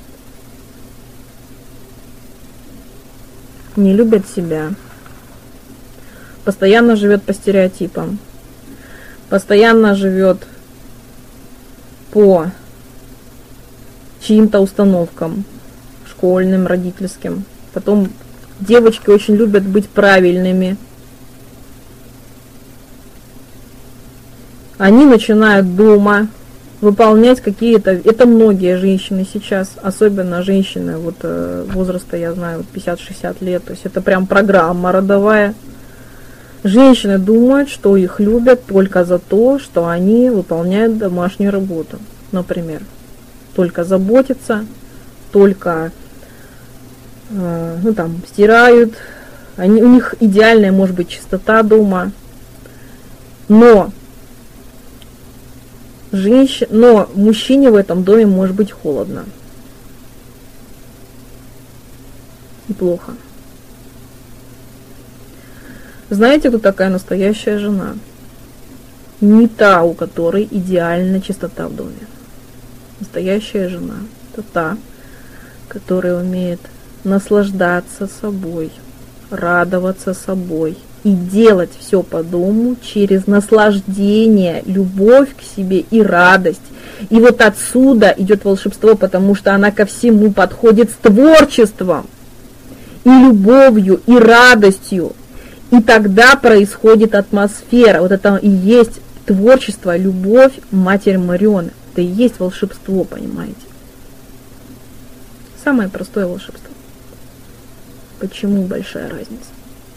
не любит себя, постоянно живет по стереотипам, постоянно живет по чьим-то установкам, школьным, родительским. Потом девочки очень любят быть правильными. Они начинают дома выполнять какие-то... Это многие женщины сейчас, особенно женщины вот, возраста, я знаю, вот пятьдесят-шестьдесят лет. То есть это прям программа родовая. Женщины думают, что их любят только за то, что они выполняют домашнюю работу, например. Только заботятся, только э, ну, там, стирают. Они, у них идеальная, может быть, чистота дома. Но, женщин, но мужчине в этом доме может быть холодно. И плохо. Знаете, кто такая настоящая жена? Не та, у которой идеальная чистота в доме. Настоящая жена – это та, которая умеет наслаждаться собой, радоваться собой и делать все по дому через наслаждение, любовь к себе и радость. И вот отсюда идет волшебство, потому что она ко всему подходит с творчеством, и любовью, и радостью. И тогда происходит атмосфера. Вот это и есть творчество, любовь, Матерь Мариона. Это и есть волшебство, понимаете? Самое простое волшебство. Почему большая разница?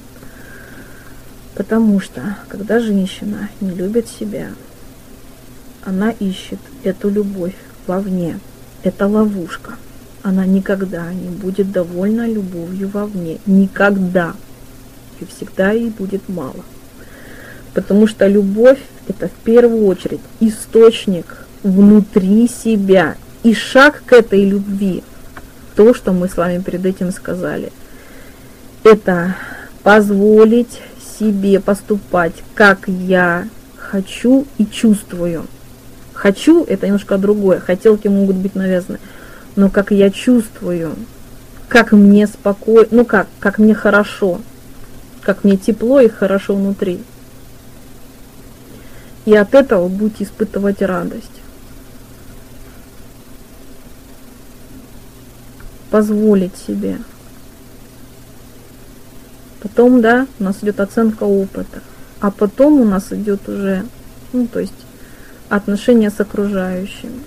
Потому что, когда женщина не любит себя, она ищет эту любовь вовне. Это ловушка. Она никогда не будет довольна любовью вовне. Никогда. И всегда ей будет мало. Потому что любовь – это в первую очередь источник внутри себя. И шаг к этой любви, то, что мы с вами перед этим сказали, это позволить себе поступать, как я хочу и чувствую. Хочу – это немножко другое, хотелки могут быть навязаны, но как я чувствую, как мне спокойно, ну как, как мне хорошо, как мне тепло и хорошо внутри. И от этого будете испытывать радость. Позволить себе. Потом, да, у нас идет оценка опыта. а потом у нас идет уже, ну, то есть отношения с окружающими.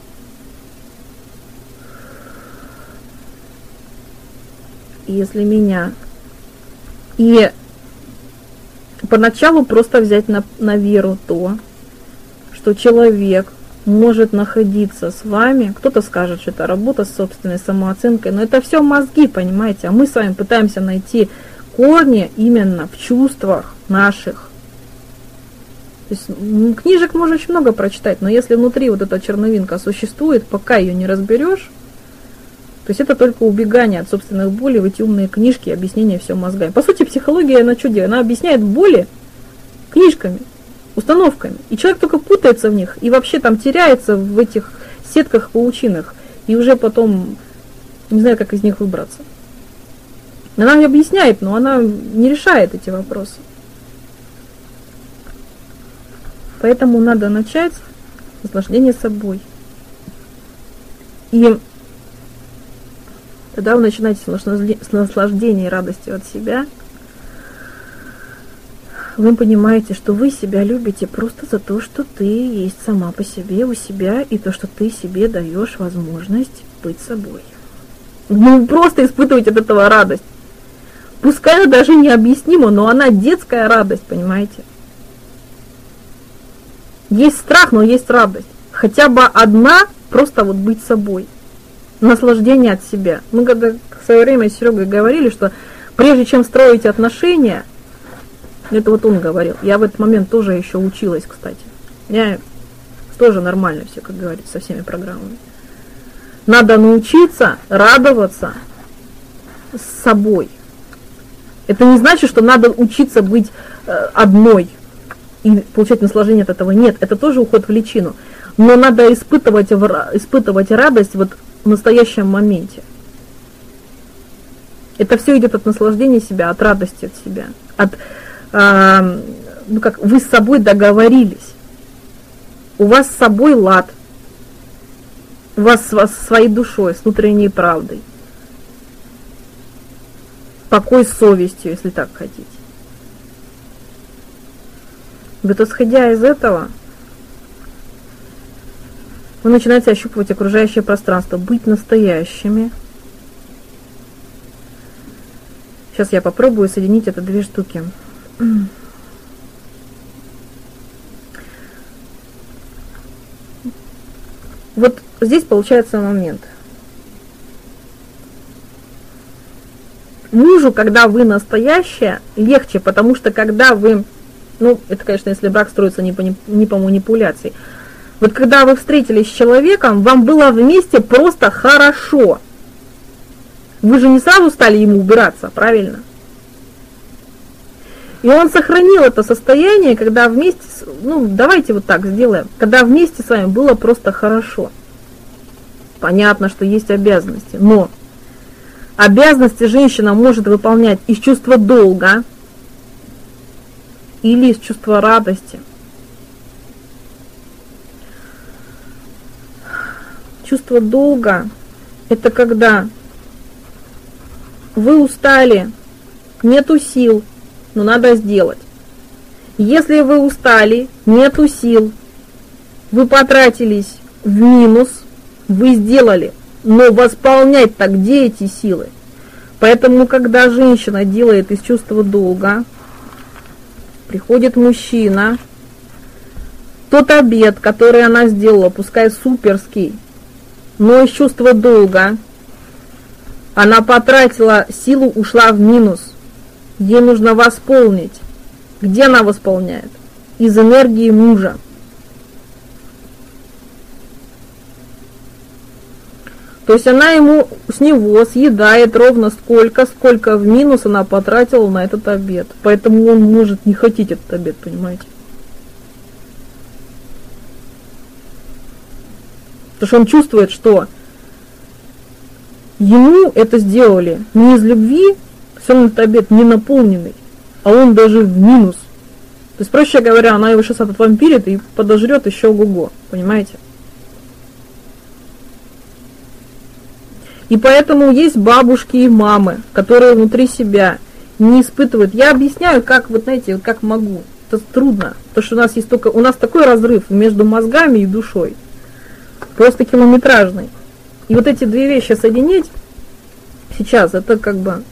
И если меня и поначалу просто взять на, на веру то, что человек может находиться с вами, кто-то скажет, что это работа с собственной самооценкой, но это все мозги, понимаете, а мы с вами пытаемся найти корни именно в чувствах наших. То есть, ну, книжек можно очень много прочитать, но если внутри вот эта черновинка существует, пока ее не разберешь, то есть это только убегание от собственных болей в эти умные книжки и объяснение все мозгами. По сути, психология, она что делает? Она объясняет боли книжками, установками. И человек только путается в них и вообще там теряется в этих сетках паучиных. И уже потом не знаю, как из них выбраться. Она не объясняет, но она не решает эти вопросы. Поэтому надо начать с наслаждения собой. И когда вы начинаете с наслаждения и радостью от себя, вы понимаете, что вы себя любите просто за то, что ты есть сама по себе у себя, и то, что ты себе даешь возможность быть собой. Ну, просто испытывать от этого радость. Пускай она даже необъяснима, но она детская радость, понимаете? Есть страх, но есть радость. Хотя бы одна, просто вот быть собой. Наслаждение от себя. Мы когда в свое время с Серегой говорили, что прежде чем строить отношения, это вот он говорил, я в этот момент тоже еще училась, кстати. Я тоже нормально все, как говорится, со всеми программами. Надо научиться радоваться с собой. Это не значит, что надо учиться быть э, одной и получать наслаждение от этого. Нет, это тоже уход в личину. Но надо испытывать, испытывать радость вот в настоящем моменте. Это все идет от наслаждения себя, от радости от себя. От, э, ну как, вы с собой договорились. У вас с собой лад. У вас с своей душой, с внутренней правдой. Покой с совестью, если так хотите. Вот исходя из этого, вы начинаете ощупывать окружающее пространство, быть настоящими. Сейчас я попробую соединить это две штуки. Вот здесь получается момент. Мужу, когда вы настоящая, легче, потому что когда вы, ну, это, конечно, если брак строится не по, не по манипуляции, вот когда вы встретились с человеком, вам было вместе просто хорошо. Вы же не сразу стали ему убираться, правильно? И он сохранил это состояние, когда вместе, ну, давайте вот так сделаем, когда вместе с вами было просто хорошо. Понятно, что есть обязанности, но обязанности женщина может выполнять из чувства долга или из чувства радости. Чувство долга – это когда вы устали, нету сил, но надо сделать. Если вы устали, нету сил, вы потратились в минус, вы сделали. Но восполнять-то где эти силы? Поэтому, когда женщина делает из чувства долга, приходит мужчина, тот обед, который она сделала, пускай суперский, но из чувства долга, она потратила силу, ушла в минус. Ей нужно восполнить. Где она восполняет? Из энергии мужа. То есть она ему с него съедает ровно сколько, сколько в минус она потратила на этот обед. Поэтому он может не хотеть этот обед, понимаете? Потому что он чувствует, что ему это сделали не из любви, все равно этот обед не наполненный, а он даже в минус. То есть, проще говоря, она его сейчас отвампирит и подожрет еще ого-го, понимаете? И поэтому есть бабушки и мамы, которые внутри себя не испытывают. Я объясняю, как, вот знаете, как могу. это трудно, потому что у нас есть только, у нас такой разрыв между мозгами и душой, просто километражный. И вот эти две вещи соединить сейчас, это как бы...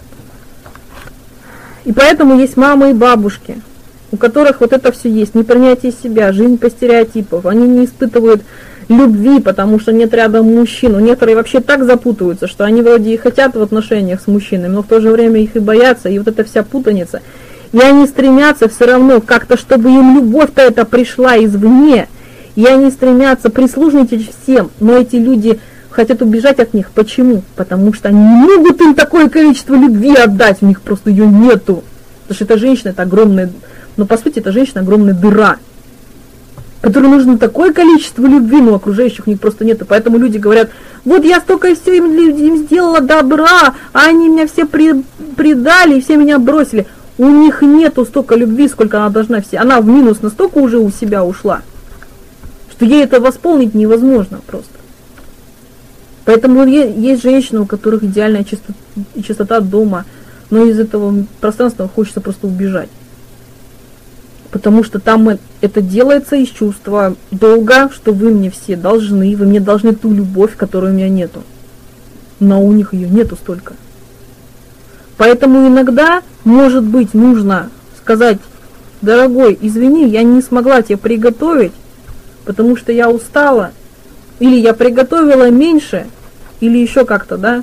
И поэтому есть мамы и бабушки, у которых вот это все есть, непринятие себя, жизнь по стереотипам, они не испытывают любви, потому что нет рядом мужчин. У некоторые вообще так запутываются, что они вроде и хотят в отношениях с мужчинами, но в то же время их и боятся, и вот эта вся путаница. И они стремятся все равно как-то, чтобы им любовь-то эта пришла извне, и они стремятся прислужничать всем, но эти люди хотят убежать от них. Почему? Потому что они не могут им такое количество любви отдать, у них просто ее нету. Потому что эта женщина, это огромная, но по сути эта женщина огромная дыра, которой нужно такое количество любви, но окружающих у них просто нет. И поэтому люди говорят, вот я столько все им, им сделала добра, а они меня все при, предали и все меня бросили. У них нету столько любви, сколько она должна все. Она в минус настолько уже у себя ушла, что ей это восполнить невозможно просто. Поэтому есть женщины, у которых идеальная чистота, чистота дома, но из этого пространства хочется просто убежать. Потому что там это делается из чувства долга, что вы мне все должны, вы мне должны ту любовь, которой у меня нету. Но у них ее нету столько. Поэтому иногда, может быть, нужно сказать, дорогой, извини, я не смогла тебе приготовить, потому что я устала, или я приготовила меньше, или еще как-то, да.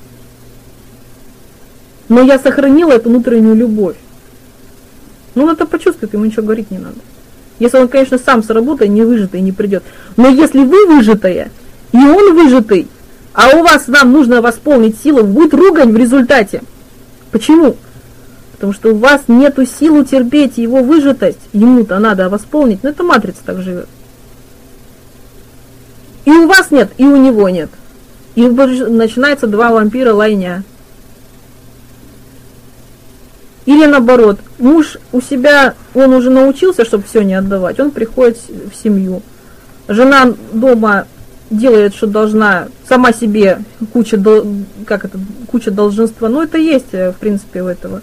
Но я сохранила эту внутреннюю любовь. Ну, он это почувствует, ему ничего говорить не надо. Если он, конечно, сам с работы не выжатый, не придет. Но если вы выжатая, и он выжатый, а у вас нам нужно восполнить силу, будет ругань в результате. Почему? Потому что у вас нету силы терпеть его выжатость, ему-то надо восполнить. Но это матрица так живет. И у вас нет, и у него нет. И начинается два вампира лайня. Или наоборот, муж у себя, он уже научился, чтобы все не отдавать, он приходит в семью. Жена дома делает, что должна, сама себе куча, как это, куча долженства. Но это есть, в принципе, у этого.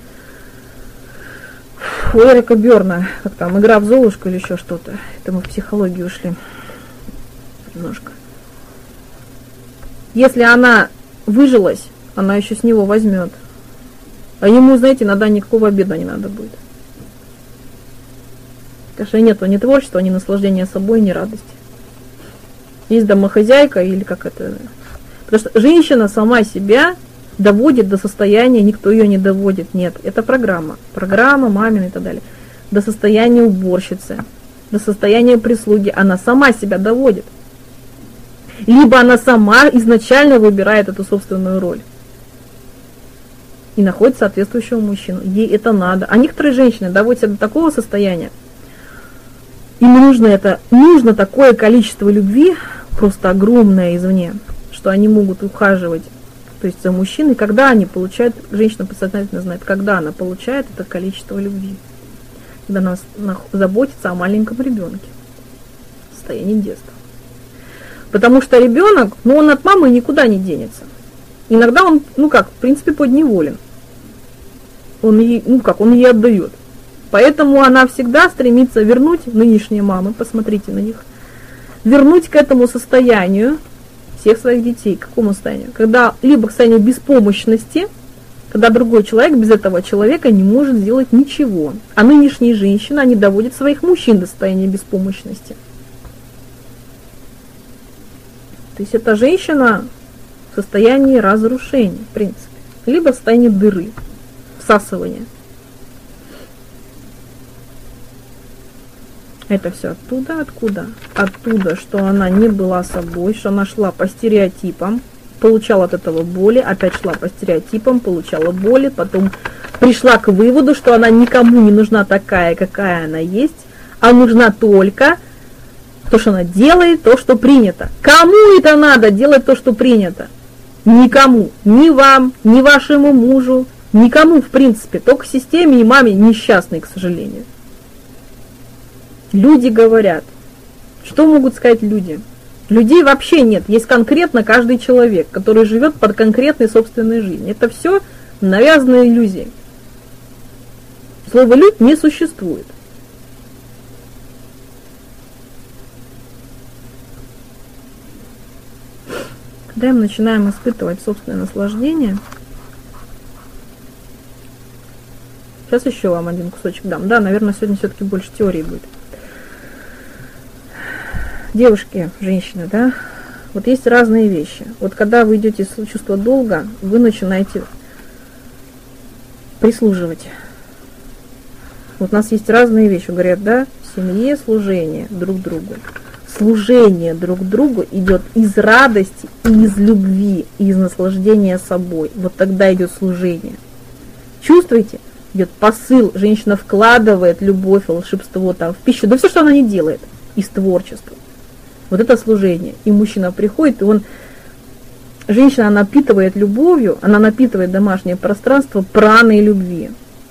У Эрика Бёрна, как там, игра в Золушку или еще что-то. Это мы в психологию ушли немножко. Если она выжилась, она еще с него возьмет. А ему, знаете, иногда никакого обеда не надо будет. Потому что нет ни творчества, ни наслаждения собой, ни радости. Есть домохозяйка или как это... Потому что женщина сама себя доводит до состояния, никто ее не доводит. Нет, это программа. Программа, мамина и так далее. До состояния уборщицы, до состояния прислуги. Она сама себя доводит. Либо она сама изначально выбирает эту собственную роль. И находит соответствующего мужчину. Ей это надо. А некоторые женщины доводят себя до такого состояния, им нужно это, нужно такое количество любви, просто огромное извне, что они могут ухаживать, то есть за мужчиной, когда они получают, женщина подсознательно знает, когда она получает это количество любви. Когда она заботится о маленьком ребенке в состоянии детства. Потому что ребенок, ну он от мамы никуда не денется. Иногда он, ну как, в принципе, подневолен. Он ей, ну как, он ей отдает. Поэтому она всегда стремится вернуть, нынешние мамы, посмотрите на них, вернуть к этому состоянию всех своих детей. К какому состоянию? Когда либо к состоянию беспомощности, когда другой человек без этого человека не может сделать ничего. А нынешние женщины, они доводят своих мужчин до состояния беспомощности. То есть это женщина в состоянии разрушения, в принципе. Либо в состоянии дыры, всасывания. Это все оттуда, откуда? Оттуда, что она не была собой, что она шла по стереотипам, получала от этого боли, опять шла по стереотипам, получала боли, потом пришла к выводу, что она никому не нужна такая, какая она есть, а нужна только то, что она делает, то, что принято. Кому это надо делать то, что принято? Никому. Ни вам, ни вашему мужу, никому в принципе. Только системе и маме несчастной, к сожалению. Люди говорят. Что могут сказать люди? Людей вообще нет. Есть конкретно каждый человек, который живет под конкретной собственной жизнью. Это все навязанные иллюзии. Слово «людь» не существует. когда мы начинаем испытывать собственное наслаждение. Сейчас еще вам один кусочек дам. Да, наверное, сегодня все-таки больше теории будет. Девушки, женщины, да, вот есть разные вещи. Вот когда вы идете из чувства долга, вы начинаете прислуживать. Вот у нас есть разные вещи. Говорят, да, в семье служение друг другу. Служение друг другу идет из радости и из любви, и из наслаждения собой. Вот тогда идет служение. Чувствуете? Идет посыл. Женщина вкладывает любовь, волшебство там, в пищу. Да все, что она не делает, из творчества. Вот это служение. И мужчина приходит, и он... Женщина напитывает любовью, она напитывает домашнее пространство праной любви.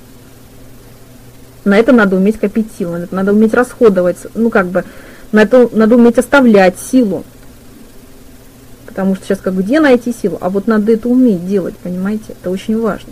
На это надо уметь копить силу, на это надо уметь расходовать, ну как бы, на это надо уметь оставлять силу. Потому что сейчас как бы где найти силу? А вот надо это уметь делать, понимаете? Это очень важно.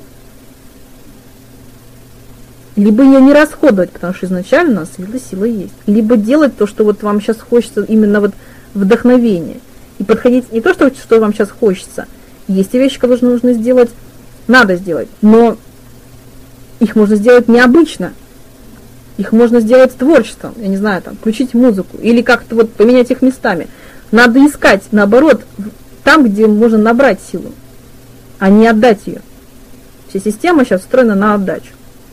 Либо ее не расходовать, потому что изначально у нас сила, сила есть. Либо делать то, что вот вам сейчас хочется, именно вот вдохновение. И подходить не то, что, что вам сейчас хочется. Есть те вещи, которые нужно сделать, надо сделать. Но их можно сделать необычно. Их можно сделать с творчеством. Я не знаю, там, включить музыку. Или как-то вот поменять их местами. Надо искать, наоборот, там, где можно набрать силу, а не отдать ее. Вся система сейчас устроена на отдачу.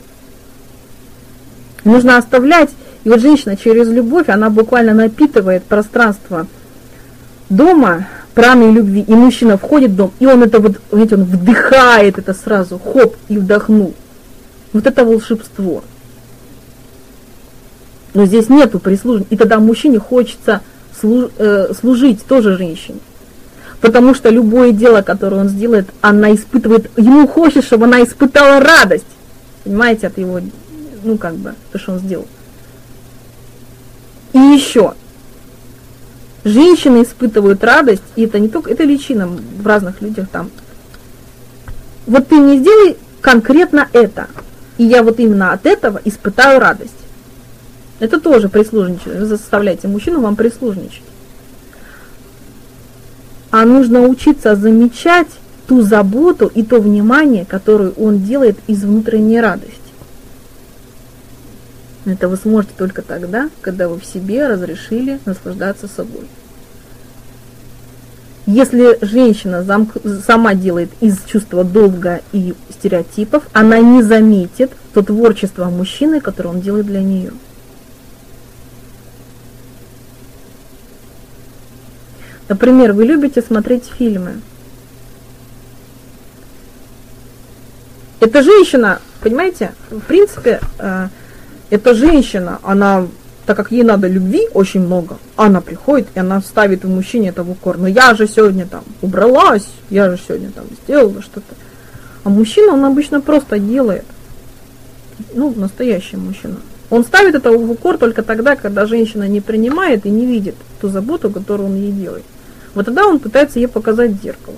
Нужно оставлять, и вот женщина через любовь, она буквально напитывает пространство дома праной любви, и мужчина входит в дом, и он это вот, видите, он вдыхает это сразу, хоп, и вдохнул. Вот это волшебство. Но здесь нету прислуживания, и тогда мужчине хочется служ, э, служить тоже женщине. Потому что любое дело, которое он сделает, она испытывает, ему хочется, чтобы она испытала радость. Понимаете, от его... Ну, как бы, то, что он сделал. И еще. Женщины испытывают радость, и это не только, это личина в разных людях там. Вот ты мне сделай конкретно это, и я вот именно от этого испытаю радость. Это тоже прислужничать. Вы заставляете мужчину вам прислужничать. А нужно учиться замечать ту заботу и то внимание, которое он делает из внутренней радости. Это вы сможете только тогда, когда вы в себе разрешили наслаждаться собой. Если женщина сама делает из чувства долга и стереотипов, она не заметит то творчество мужчины, которое он делает для нее. Например, вы любите смотреть фильмы. Эта женщина, понимаете, в принципе... Эта женщина, она, так как ей надо любви очень много, она приходит и она ставит в мужчине это в укор. Но я же сегодня там убралась, я же сегодня там сделала что-то. А мужчина, он обычно просто делает. Ну, настоящий мужчина. Он ставит это в укор только тогда, когда женщина не принимает и не видит ту заботу, которую он ей делает. Вот тогда он пытается ей показать зеркало.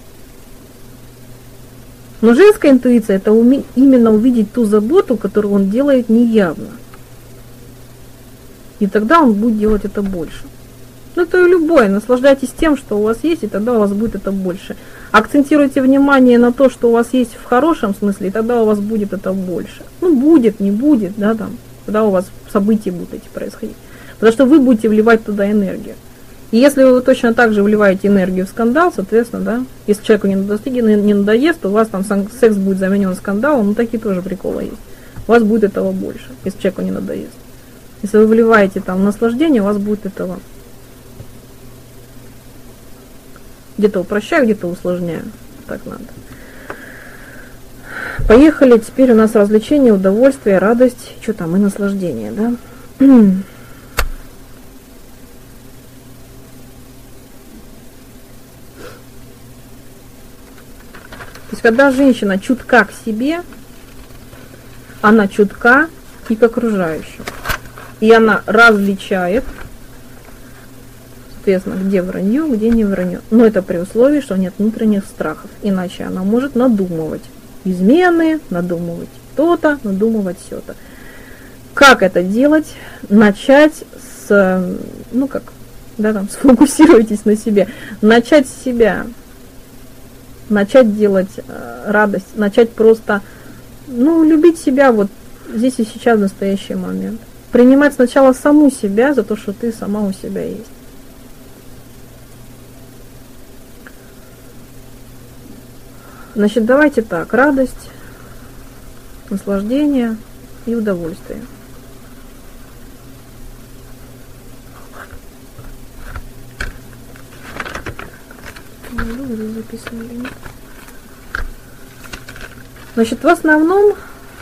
Но женская интуиция – это уме- именно увидеть ту заботу, которую он делает неявно. И тогда он будет делать это больше. Ну, это и любое. Наслаждайтесь тем, что у вас есть, и тогда у вас будет это больше. Акцентируйте внимание на то, что у вас есть в хорошем смысле, и тогда у вас будет это больше. Ну, будет, не будет, да, там, когда у вас события будут эти происходить. Потому что вы будете вливать туда энергию. И если вы точно так же вливаете энергию в скандал, соответственно, да, если человеку не надоест, не надоест, то у вас там секс будет заменен скандалом, ну такие тоже приколы есть. У вас будет этого больше, если человеку не надоест. Если вы вливаете там наслаждение, у вас будет этого. Где-то упрощаю, где-то усложняю. Так надо. Поехали. Теперь у нас развлечение, удовольствие, радость, что там, и наслаждение, да? То есть, когда женщина чутка к себе, она чутка и к окружающим. И она различает, соответственно, где вранье, где не вранье. Но это при условии, что нет внутренних страхов. Иначе она может надумывать измены, надумывать то-то, надумывать все-то. Как это делать? Начать с, ну как, да, там, сфокусируйтесь на себе. Начать с себя. Начать делать э, радость, начать просто, ну, любить себя вот здесь и сейчас, в настоящий момент. Принимать сначала саму себя за то, что ты сама у себя есть. Значит, давайте так, радость, наслаждение и удовольствие. Значит, в основном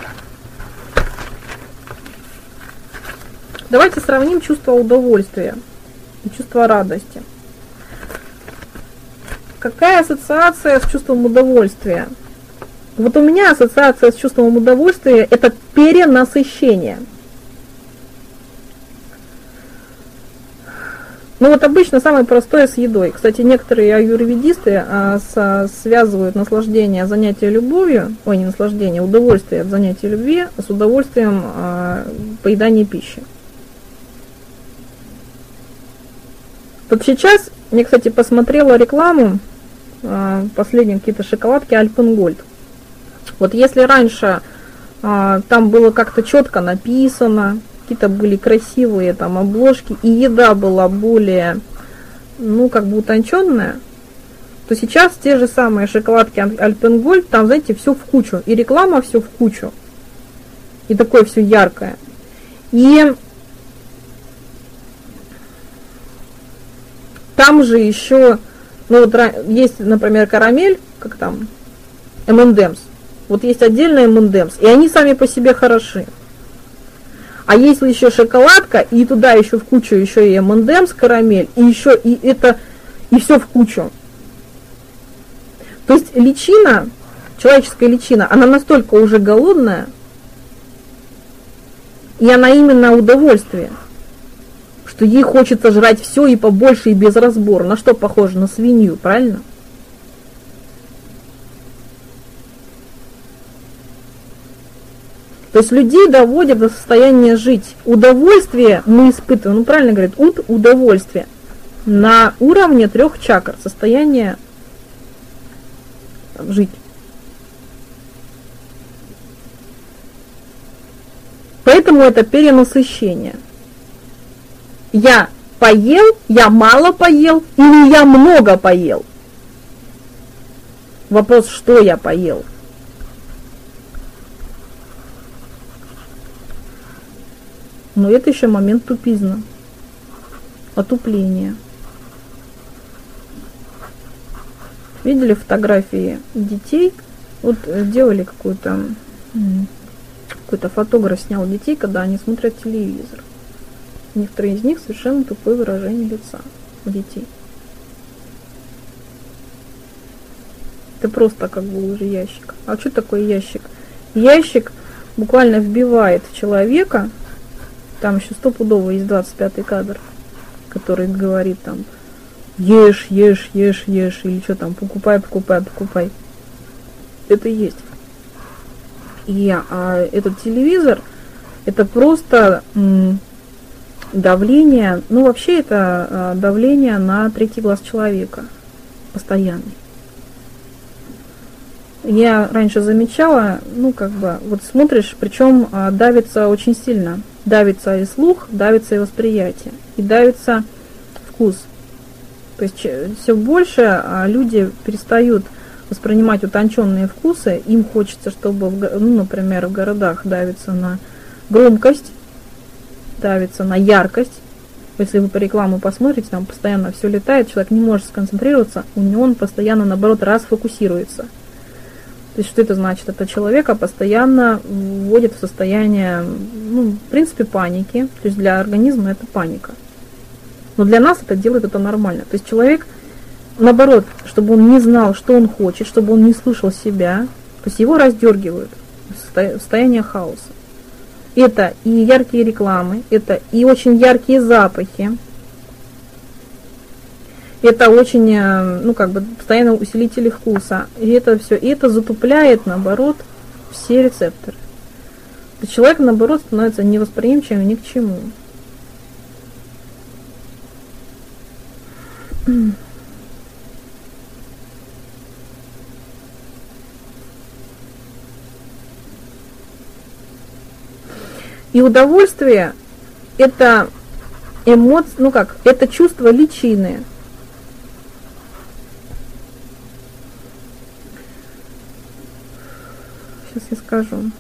давайте сравним чувство удовольствия и чувство радости. Какая ассоциация с чувством удовольствия? Вот у меня ассоциация с чувством удовольствия – это перенасыщение. Ну вот обычно самое простое с едой. Кстати, некоторые аюрведисты а, с, связывают наслаждение занятия любовью, ой, не наслаждение, удовольствие от занятия любви с удовольствием а, поедания пищи. Вот сейчас, я, кстати, посмотрела рекламу, а, последние какие-то шоколадки Альпенгольд. Вот если раньше а, там было как-то четко написано, какие-то были красивые там обложки, и еда была более, ну, как бы утонченная, то сейчас те же самые шоколадки Альпенгольд, там, знаете, все в кучу, и реклама все в кучу, и такое все яркое. И там же еще, ну, вот есть, например, карамель, как там, эм энд эмс, вот есть отдельно эм энд эмс, и они сами по себе хороши. А если еще шоколадка, и туда еще в кучу еще и эм энд эмс, карамель, и еще и это, и все в кучу. То есть личина, человеческая личина, она настолько уже голодная, и она именно удовольствие, что ей хочется жрать все и побольше, и без разбора. На что похоже? На свинью, правильно? То есть людей доводят до состояния жить. Удовольствие мы испытываем, ну правильно говорят, уд удовольствие на уровне трех чакр, состояние там, жить. Поэтому это перенасыщение. Я поел, я мало поел или я много поел. Вопрос, что я поел. Но это еще момент тупизна, отупления. Видели фотографии детей? Вот делали какую-то, какой-то фотограф снял детей, когда они смотрят телевизор. Некоторые из них совершенно тупое выражение лица у детей. Это просто как бы уже ящик. А что такое ящик? Ящик буквально вбивает в человека. Там еще стопудово есть двадцать пятый кадр, который говорит там ешь, ешь, ешь, ешь, или что там, покупай, покупай, покупай. Это и есть. И а, этот телевизор, это просто м, давление, ну вообще это а, давление на третий глаз человека, постоянный. Я раньше замечала, ну как бы, вот смотришь, причем а, давится очень сильно. Давится и слух, давится и восприятие, и давится вкус. То есть все больше а, люди перестают воспринимать утонченные вкусы, им хочется, чтобы, в, ну, например, в городах давится на громкость, давится на яркость. Если вы по рекламу посмотрите, там постоянно все летает, человек не может сконцентрироваться, у него он постоянно, наоборот, расфокусируется. То есть что это значит? Это человека постоянно вводит в состояние, ну, в принципе, паники. То есть для организма это паника. Но для нас это делает это нормально. То есть человек, наоборот, чтобы он не знал, что он хочет, чтобы он не слышал себя, то есть его раздергивают в состояние хаоса. Это и яркие рекламы, это и очень яркие запахи. Это очень, ну, как бы, постоянно усилители вкуса. И это все, и это затупляет, наоборот, все рецепторы. То есть человек, наоборот, становится невосприимчивым ни к чему. И удовольствие – это эмоции, ну как, это чувство личины. Сейчас я скажу.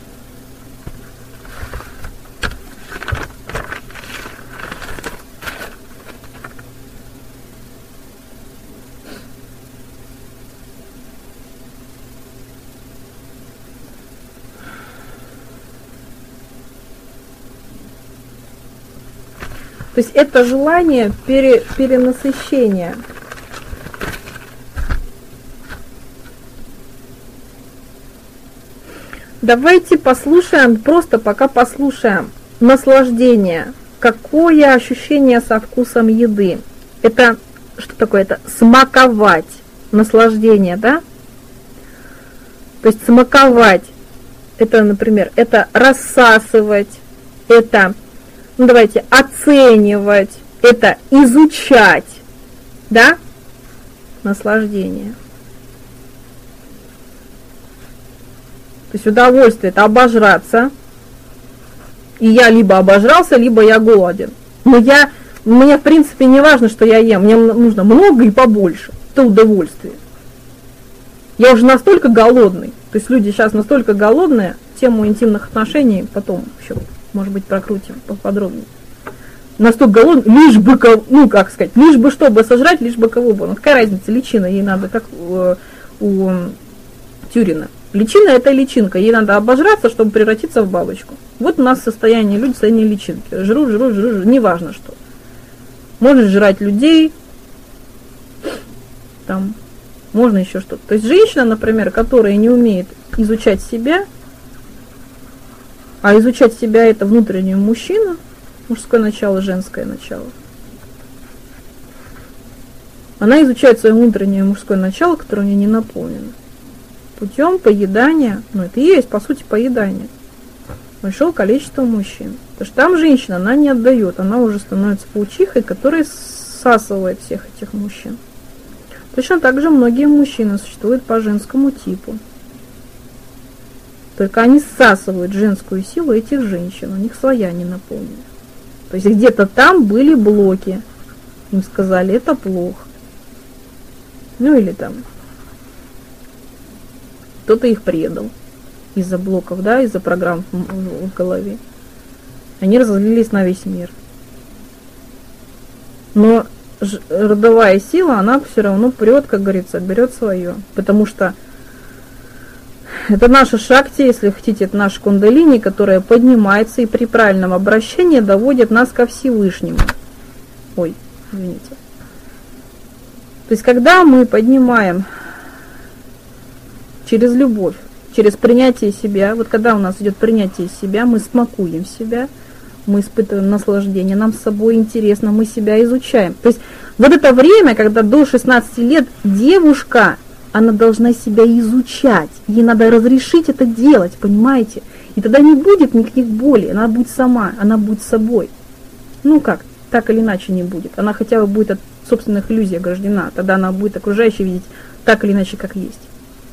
То есть это желание пере, перенасыщения. Давайте послушаем, просто пока послушаем наслаждение. Какое ощущение со вкусом еды? Это что такое? Это смаковать. Наслаждение, да? То есть смаковать. Это, например, это рассасывать. Это... Ну, давайте, оценивать, это изучать, да, наслаждение. То есть удовольствие – это обожраться, и я либо обожрался, либо я голоден. Но я, мне, в принципе, не важно, что я ем, мне нужно много и побольше, это удовольствие. Я уже настолько голодный, то есть люди сейчас настолько голодные, тему интимных отношений потом еще, может быть, прокрутим поподробнее. Настолько голодный, лишь бы, ну как сказать, лишь бы чтобы сожрать, лишь бы кого бы. Ну какая разница, личина, ей надо, как у, у Тюрина. Личина это личинка, ей надо обожраться, чтобы превратиться в бабочку. Вот у нас состояние, люди в состоянии личинки. Жрут, жрут, жрут, жрут, неважно что. Можно жрать людей, там, можно еще что-то. То есть женщина, например, которая не умеет изучать себя, а изучать себя это внутренний мужчина, мужское начало, женское начало. Она изучает свое внутреннее мужское начало, которое у нее не наполнено. Путем поедания, ну это и есть, по сути, поедание большого количества мужчин. Потому что там женщина, она не отдает, она уже становится паучихой, которая всасывает всех этих мужчин. Точно так же многие мужчины существуют по женскому типу. Только они всасывают женскую силу этих женщин, у них своя не наполнена. То есть где-то там были блоки, им сказали, это плохо. Ну или там кто-то их предал из-за блоков, да, из-за программ в, в голове. Они разозлились на весь мир. Но родовая сила, она все равно прет, как говорится, берет свое. Потому что это наша шакти, если хотите, это наша кундалини, которая поднимается и при правильном обращении доводит нас ко Всевышнему. Ой, извините. То есть, когда мы поднимаем через любовь, через принятие себя, вот когда у нас идет принятие себя, мы смакуем себя, мы испытываем наслаждение, нам с собой интересно, мы себя изучаем. То есть, вот это время, когда до шестнадцати лет девушка, она должна себя изучать, ей надо разрешить это делать, понимаете? И тогда не будет никаких болей, она будет сама, она будет собой. Ну как, так или иначе не будет. Она хотя бы будет от собственных иллюзий ограждена, тогда она будет окружающих видеть так или иначе, как есть.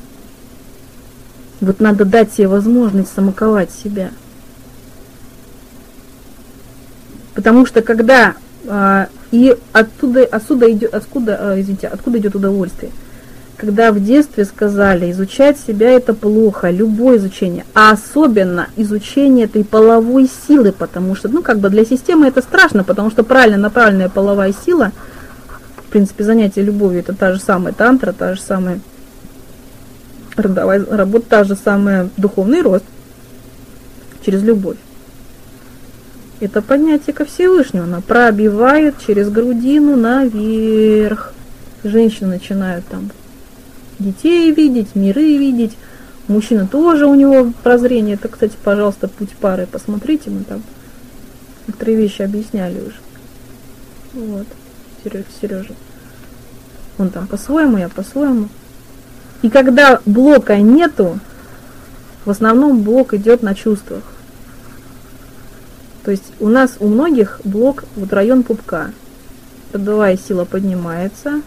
Вот надо дать себе возможность самоковать себя. Потому что когда а, и оттуда, отсюда идет, откуда, а, извините, откуда идет удовольствие? Когда в детстве сказали, изучать себя это плохо, любое изучение, а особенно изучение этой половой силы, потому что, ну, как бы для системы это страшно, потому что правильно направленная половая сила, в принципе, занятие любовью это та же самая тантра, та же самая родовая работа, та же самая духовный рост через любовь. Это поднятие ко Всевышнему, она пробивает через грудину наверх. Женщины начинают там детей видеть, миры видеть. Мужчина тоже, у него прозрение. Это, кстати, пожалуйста, путь пары. Посмотрите, мы там некоторые вещи объясняли уже. Вот, Сережа. Он там по-своему, я по-своему. И когда блока нету, в основном блок идет на чувствах. То есть у нас, у многих блок, вот район пупка. родовая сила поднимается.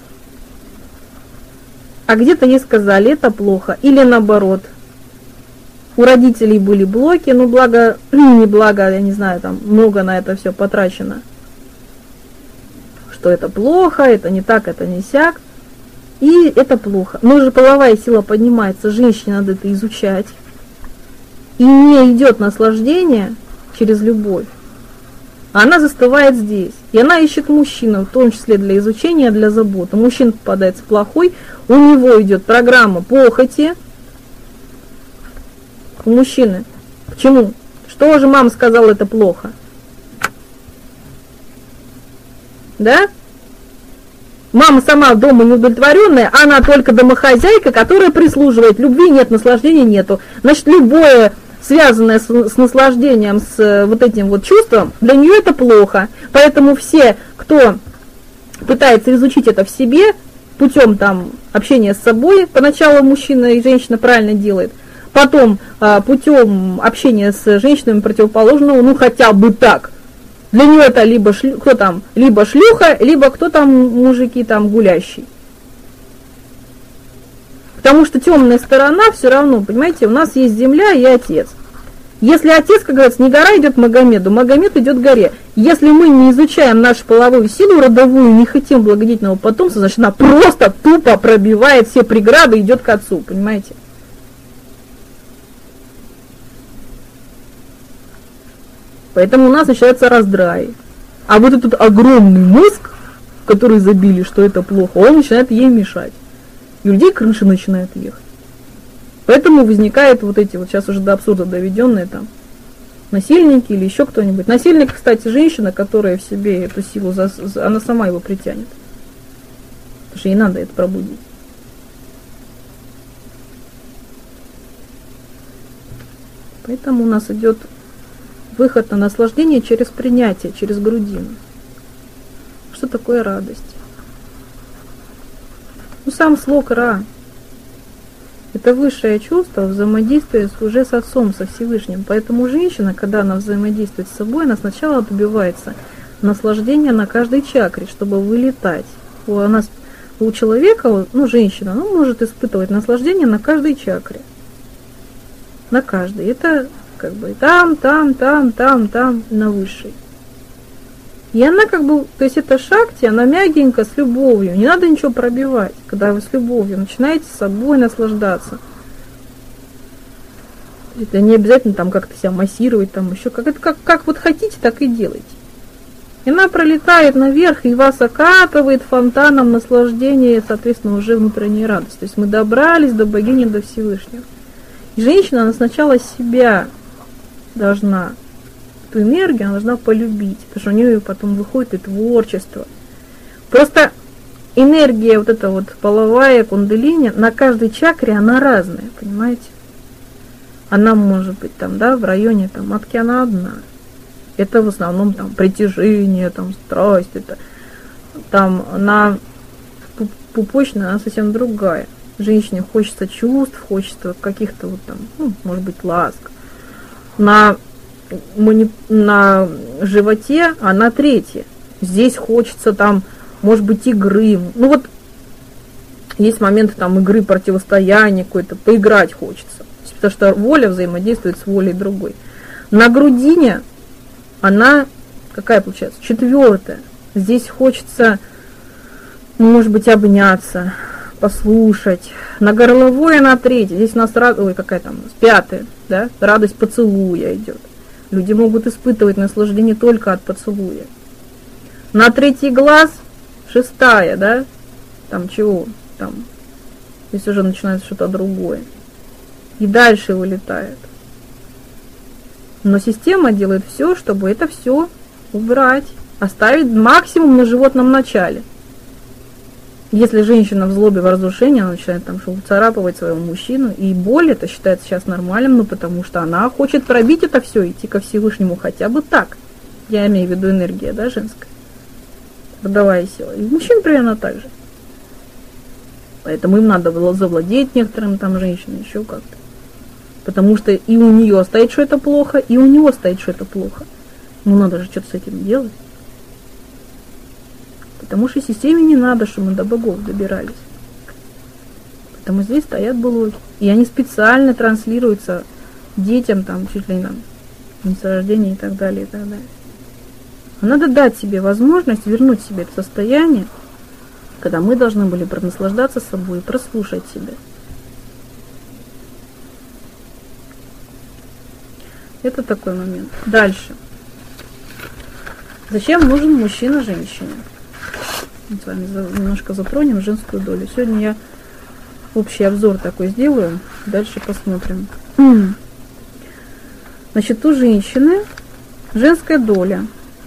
А где-то ей сказали, это плохо. Или наоборот, у родителей были блоки, ну благо, не благо, я не знаю, там много на это все потрачено. Что это плохо, это не так, это не сяк. И это плохо. Но же половая сила поднимается, женщине надо это изучать. И не идет наслаждение через любовь. Она застывает здесь. И она ищет мужчину, в том числе для изучения, для заботы. Мужчина попадается плохой, у него идет программа похоти. У мужчины. Почему? Что же мама сказала, это плохо? Да? Мама сама дома неудовлетворенная, она только домохозяйка, которая прислуживает. Любви нет, наслаждения нету. Значит, любое связанное с, с наслаждением, с вот этим вот чувством, для нее это плохо. Поэтому все, кто пытается изучить это в себе, путем там общения с собой, поначалу мужчина и женщина правильно делает, потом а, путем общения с женщинами противоположного, ну хотя бы так. Для нее это либо шлю, кто там, либо шлюха, либо кто там мужики там гулящий. Потому что темная сторона все равно, понимаете, у нас есть земля и отец. Если отец, как говорится, не гора идет Магомеду, Магомед идет к горе. Если мы не изучаем нашу половую силу родовую, не хотим благодетельного потомства, значит она просто тупо пробивает все преграды и идет к отцу, понимаете? Поэтому у нас начинается раздрай. А вот этот огромный мозг, в который забили, что это плохо, он начинает ей мешать. И у людей крыша начинает ехать. Поэтому возникают вот эти вот сейчас уже до абсурда доведенные там насильники или еще кто-нибудь. Насильник, кстати, женщина, которая в себе эту силу, за, за, она сама его притянет. Потому что ей надо это пробудить. Поэтому у нас идет выход на наслаждение через принятие, через грудину. Что такое радость? Ну, сам слог Ра. Это высшее чувство взаимодействия уже с Отцом, со Всевышним. Поэтому женщина, когда она взаимодействует с собой, она сначала добивается наслаждения на каждой чакре, чтобы вылетать. У, нас, у человека, ну, женщина, она может испытывать наслаждение на каждой чакре. На каждой. Это как бы там, там, там, там, там, на высшей. И она как бы, то есть это шакти, она мягенько, с любовью. Не надо ничего пробивать, когда вы с любовью начинаете с собой наслаждаться. Это не обязательно там как-то себя массировать, там еще как это как, как вот хотите, так и делайте. И она пролетает наверх и вас окатывает фонтаном наслаждения, соответственно, уже внутренней радости. То есть мы добрались до богини, до Всевышнего. И женщина, она сначала себя должна, эту энергию она должна полюбить, потому что у нее потом выходит и творчество. Просто энергия вот эта вот половая кундалини на каждой чакре она разная, понимаете? Она может быть там, да, в районе там матки она одна. Это в основном там притяжение, там страсть, это там на пупочной она совсем другая. Женщине хочется чувств, хочется каких-то вот там, ну, может быть, ласк. На, на животе она третья. Здесь хочется там, может быть, игры. Ну вот есть моменты там игры, противостояния какой-то, поиграть хочется. Потому что воля взаимодействует с волей другой. На грудине она какая получается? Четвертая. Здесь хочется, ну, может быть, обняться, послушать. На горловой она третья. Здесь у нас радость, ой, какая там у нас, пятая, да? Радость поцелуя идет. Люди могут испытывать наслаждение только от поцелуя. На третий глаз шестая, да? Там чего? Там. Здесь уже начинается что-то другое. И дальше вылетает. Но система делает все, чтобы это все убрать. Оставить максимум на животном начале. Если женщина в злобе, в разрушении, она начинает там царапывать своего мужчину, и боль, это считается сейчас нормальным, но потому что она хочет пробить это все, идти ко Всевышнему хотя бы так. Я имею в виду энергия, да, женская. Родовая сила. И мужчин примерно так же. Поэтому им надо было завладеть некоторым там женщинам, еще как-то. Потому что и у нее стоит, что это плохо, и у него стоит, что это плохо. Ну надо же что-то с этим делать. Потому что системе не надо, чтобы мы до богов добирались. Поэтому здесь стоят блоки. И они специально транслируются детям, там, чуть ли не там, месторождение и так далее, и так далее. А надо дать себе возможность вернуть себе это состояние, когда мы должны были наслаждаться собой и прослушать себя. Это такой момент. Дальше. Зачем нужен мужчина женщине? Мы с вами немножко затронем женскую долю. Сегодня я общий обзор такой сделаю. Дальше посмотрим. Значит, у женщины женская доля.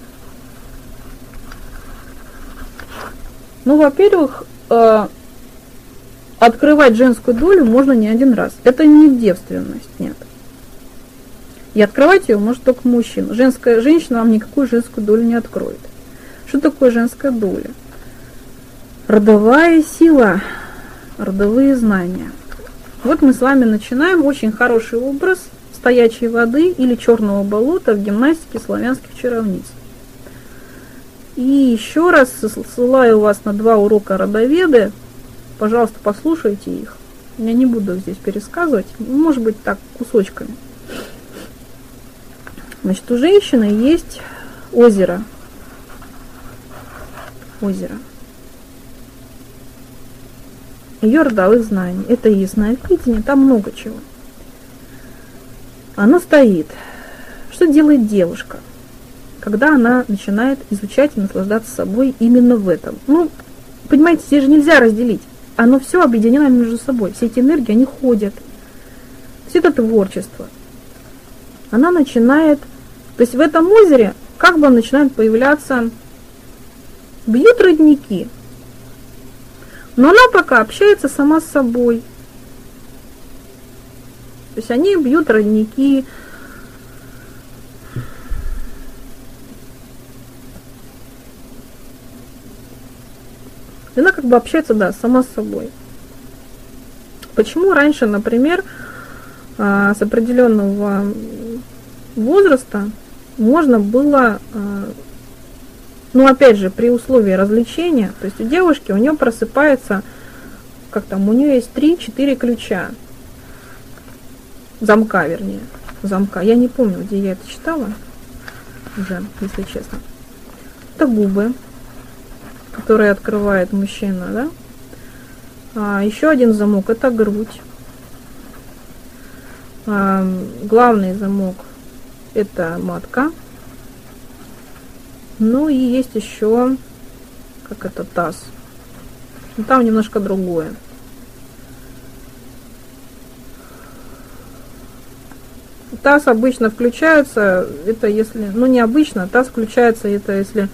Ну, во-первых, э, открывать женскую долю можно не один раз. Это не девственность, нет. И открывать ее может только мужчина. Женская женщина вам никакую женскую долю не откроет. Что такое женская доля? Родовая сила, родовые знания. Вот мы с вами начинаем очень хороший образ стоячей воды или черного болота в гимнастике славянских чаровниц. И еще раз ссылаю вас на два урока родоведы. Пожалуйста, послушайте их. Я не буду их здесь пересказывать. Может быть, так, кусочками. Значит, у женщины есть озеро. Озеро. Ее родовых знаний. Это ясновидение, там много чего. Оно стоит. Что делает девушка, когда она начинает изучать и наслаждаться собой именно в этом? Ну, понимаете, здесь же нельзя разделить. Оно все объединено между собой. Все эти энергии, они ходят. Все это творчество. Она начинает... То есть в этом озере как бы начинают появляться... Бьют родники. Но она пока общается сама с собой. То есть они бьют родники. И она как бы общается, да, сама с собой. Почему раньше, например, с определенного возраста можно было, ну опять же, при условии развлечения, то есть у девушки, у нее просыпается, как там, у нее есть три-четыре ключа, замка, вернее, замка. Я не помню, где я это читала уже, если честно. Это губы, которые открывает мужчина, да? А, еще один замок — это грудь. А, главный замок — это матка. Ну и есть еще, как это, таз. Но там немножко другое. Таз обычно включается, это если, ну не обычно, таз включается, это если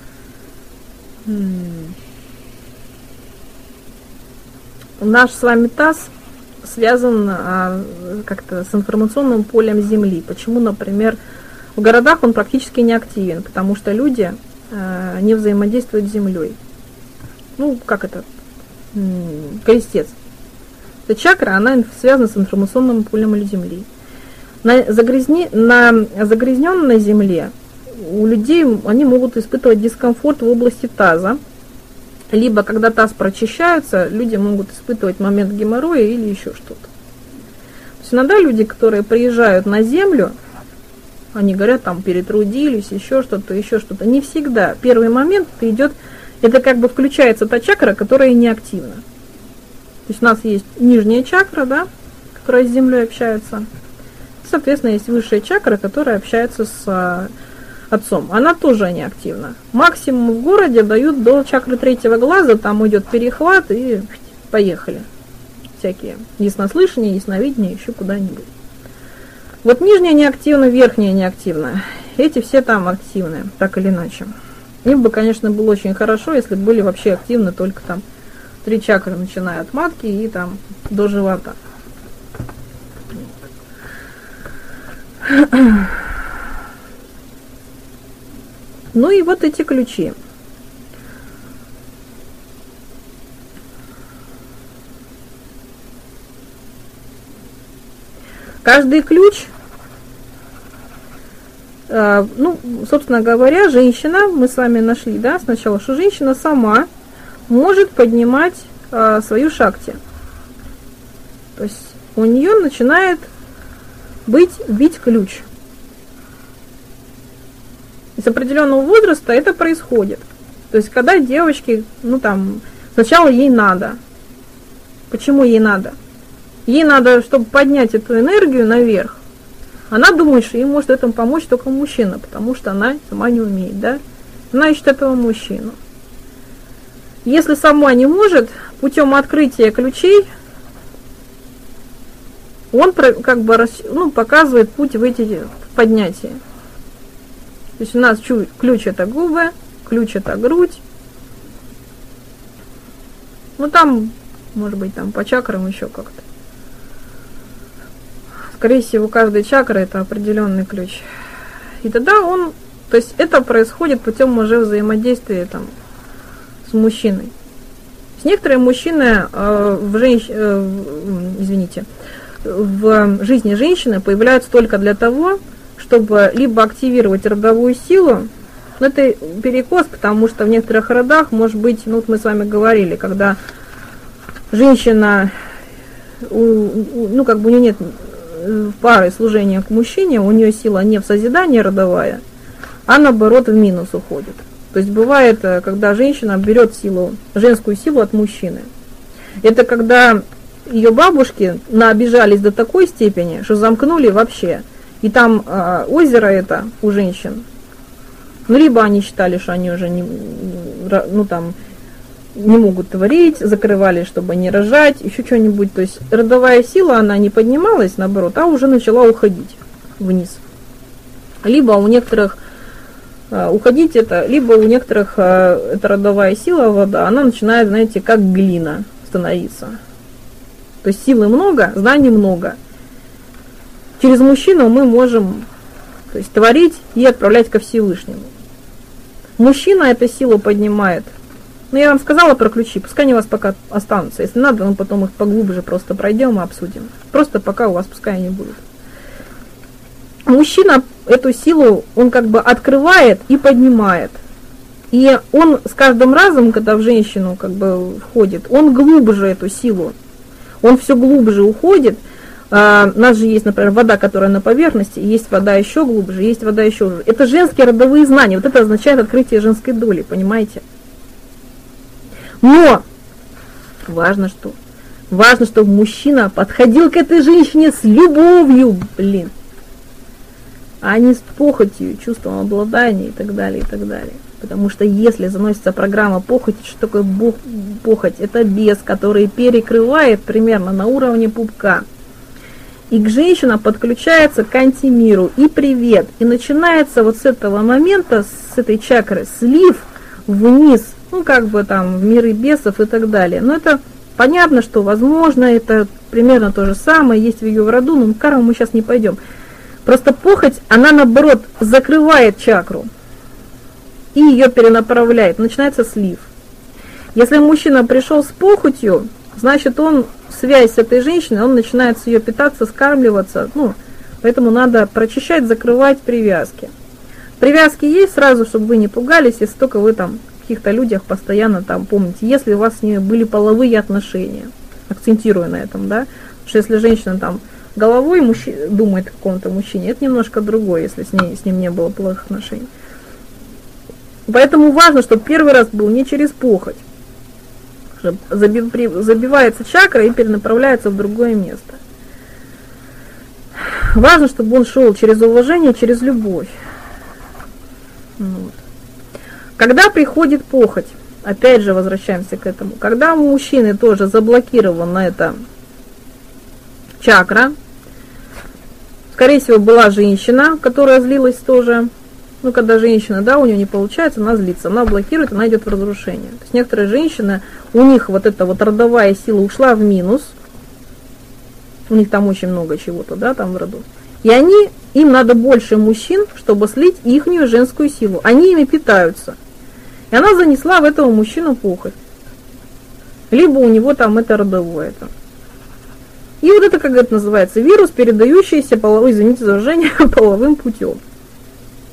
наш с вами таз связан а, как-то с информационным полем Земли. Почему, например, в городах он практически не активен, потому что люди а, не взаимодействуют с Землей. Ну, как это? М-м, крестец. Эта чакра, она связана с информационным полем Земли. На, загрязни, на загрязненной Земле у людей они могут испытывать дискомфорт в области таза. Либо, когда таз прочищается, люди могут испытывать момент геморроя или еще что-то. То есть иногда люди, которые приезжают на Землю, они говорят, там, перетрудились, еще что-то, еще что-то. Не всегда. Первый момент идет, это как бы включается та чакра, которая неактивна. То есть у нас есть нижняя чакра, да, которая с Землей общается. Соответственно, есть высшая чакра, которая общается с отцом. Она тоже неактивна. Максимум в городе дают до чакры третьего глаза, там идет перехват и поехали. Всякие яснослышание, ясновидение, еще куда-нибудь. Вот нижняя неактивна, верхняя неактивна. Эти все там активны, так или иначе. Им бы, конечно, было очень хорошо, если бы были вообще активны только там три чакры, начиная от матки и там до живота. Ну и вот эти ключи. Каждый ключ ну, собственно говоря, женщина, мы с вами нашли, да, сначала, что женщина сама может поднимать а, свою шакти. То есть у нее начинает быть, бить ключ. И с определенного возраста это происходит. То есть когда девочки, ну там, сначала ей надо. Почему ей надо? Ей надо, чтобы поднять эту энергию наверх. Она думает, что ей может в этом помочь только мужчина, потому что она сама не умеет, да? Она ищет этого мужчину. Если сама не может, путем открытия ключей, он как бы ну, показывает путь в эти поднятия. То есть у нас ключ это губы, ключ это грудь. Ну там, может быть, там по чакрам еще как-то. Скорее всего, каждая чакра это определенный ключ. И тогда он, то есть это происходит путем уже взаимодействия там, с мужчиной. С некоторые мужчины э, в, женщ... э, извините, в жизни женщины появляются только для того, чтобы либо активировать родовую силу, но это перекос, потому что в некоторых родах может быть, ну вот мы с вами говорили, когда женщина, ну как бы у нее нет пары служения к мужчине, у нее сила не в созидании родовая, а наоборот в минус уходит. То есть бывает, когда женщина берет силу, женскую силу от мужчины. Это когда ее бабушки наобижались до такой степени, что замкнули вообще. И там э, озеро это у женщин. Ну, либо они считали, что они уже не, ну, там, не могут творить, закрывали, чтобы не рожать, еще что-нибудь. То есть родовая сила, она не поднималась, наоборот, а уже начала уходить вниз. Либо у некоторых э, уходить это, либо у некоторых э, эта родовая сила, вода, она начинает, знаете, как глина становиться. То есть силы много, знаний много. Через мужчину мы можем, то есть, творить и отправлять ко Всевышнему. Мужчина эту силу поднимает. Ну, я вам сказала про ключи, пускай они у вас пока останутся. Если надо, мы потом их поглубже просто пройдем и обсудим. Просто пока у вас пускай они будут. Мужчина эту силу, он как бы открывает и поднимает. И он с каждым разом, когда в женщину как бы входит, он глубже эту силу. Он все глубже уходит. А, у нас же есть, например, вода, которая на поверхности, есть вода еще глубже, есть вода еще глубже. Это женские родовые знания. Вот это означает открытие женской доли, понимаете? Но важно что? Важно, чтобы мужчина подходил к этой женщине с любовью, блин, а не с похотью, чувством обладания и так далее, и так далее. Потому что если заносится программа похоти, что такое похоть? Это бес, который перекрывает примерно на уровне пупка. И к женщине подключается к антимиру и привет. И начинается вот с этого момента, с этой чакры, слив вниз, ну как бы там в миры бесов и так далее. Но это понятно, что возможно, это примерно то же самое, есть в ее роду, но в карму мы сейчас не пойдем. Просто похоть, она наоборот закрывает чакру и ее перенаправляет, начинается слив. Если мужчина пришел с похотью, значит он, связь с этой женщиной, он начинает с ее питаться, скармливаться, ну, поэтому надо прочищать, закрывать привязки. Привязки есть сразу, чтобы вы не пугались, если только вы там в каких-то людях постоянно там помните, если у вас с ними были половые отношения, акцентируя на этом, да, потому что если женщина там головой мужчина, думает о каком-то мужчине, это немножко другое, если с, ней, с ним не было плохих отношений. Поэтому важно, чтобы первый раз был не через похоть. Забивается чакра и перенаправляется в другое место. Важно, чтобы он шел через уважение, через любовь. Вот. Когда приходит похоть, опять же возвращаемся к этому, когда у мужчины тоже заблокирована эта чакра, скорее всего была женщина, которая злилась тоже. Ну, когда женщина, да, у нее не получается, она злится, она блокирует, она идет в разрушение. То есть некоторые женщины, у них вот эта вот родовая сила ушла в минус, у них там очень много чего-то, да, там в роду. И они, им надо больше мужчин, чтобы слить ихнюю женскую силу. Они ими питаются. И она занесла в этого мужчину похоть. Либо у него там это родовое. Там. И вот это, как это называется, вирус, передающийся, половой, извините за выражение, половым путем.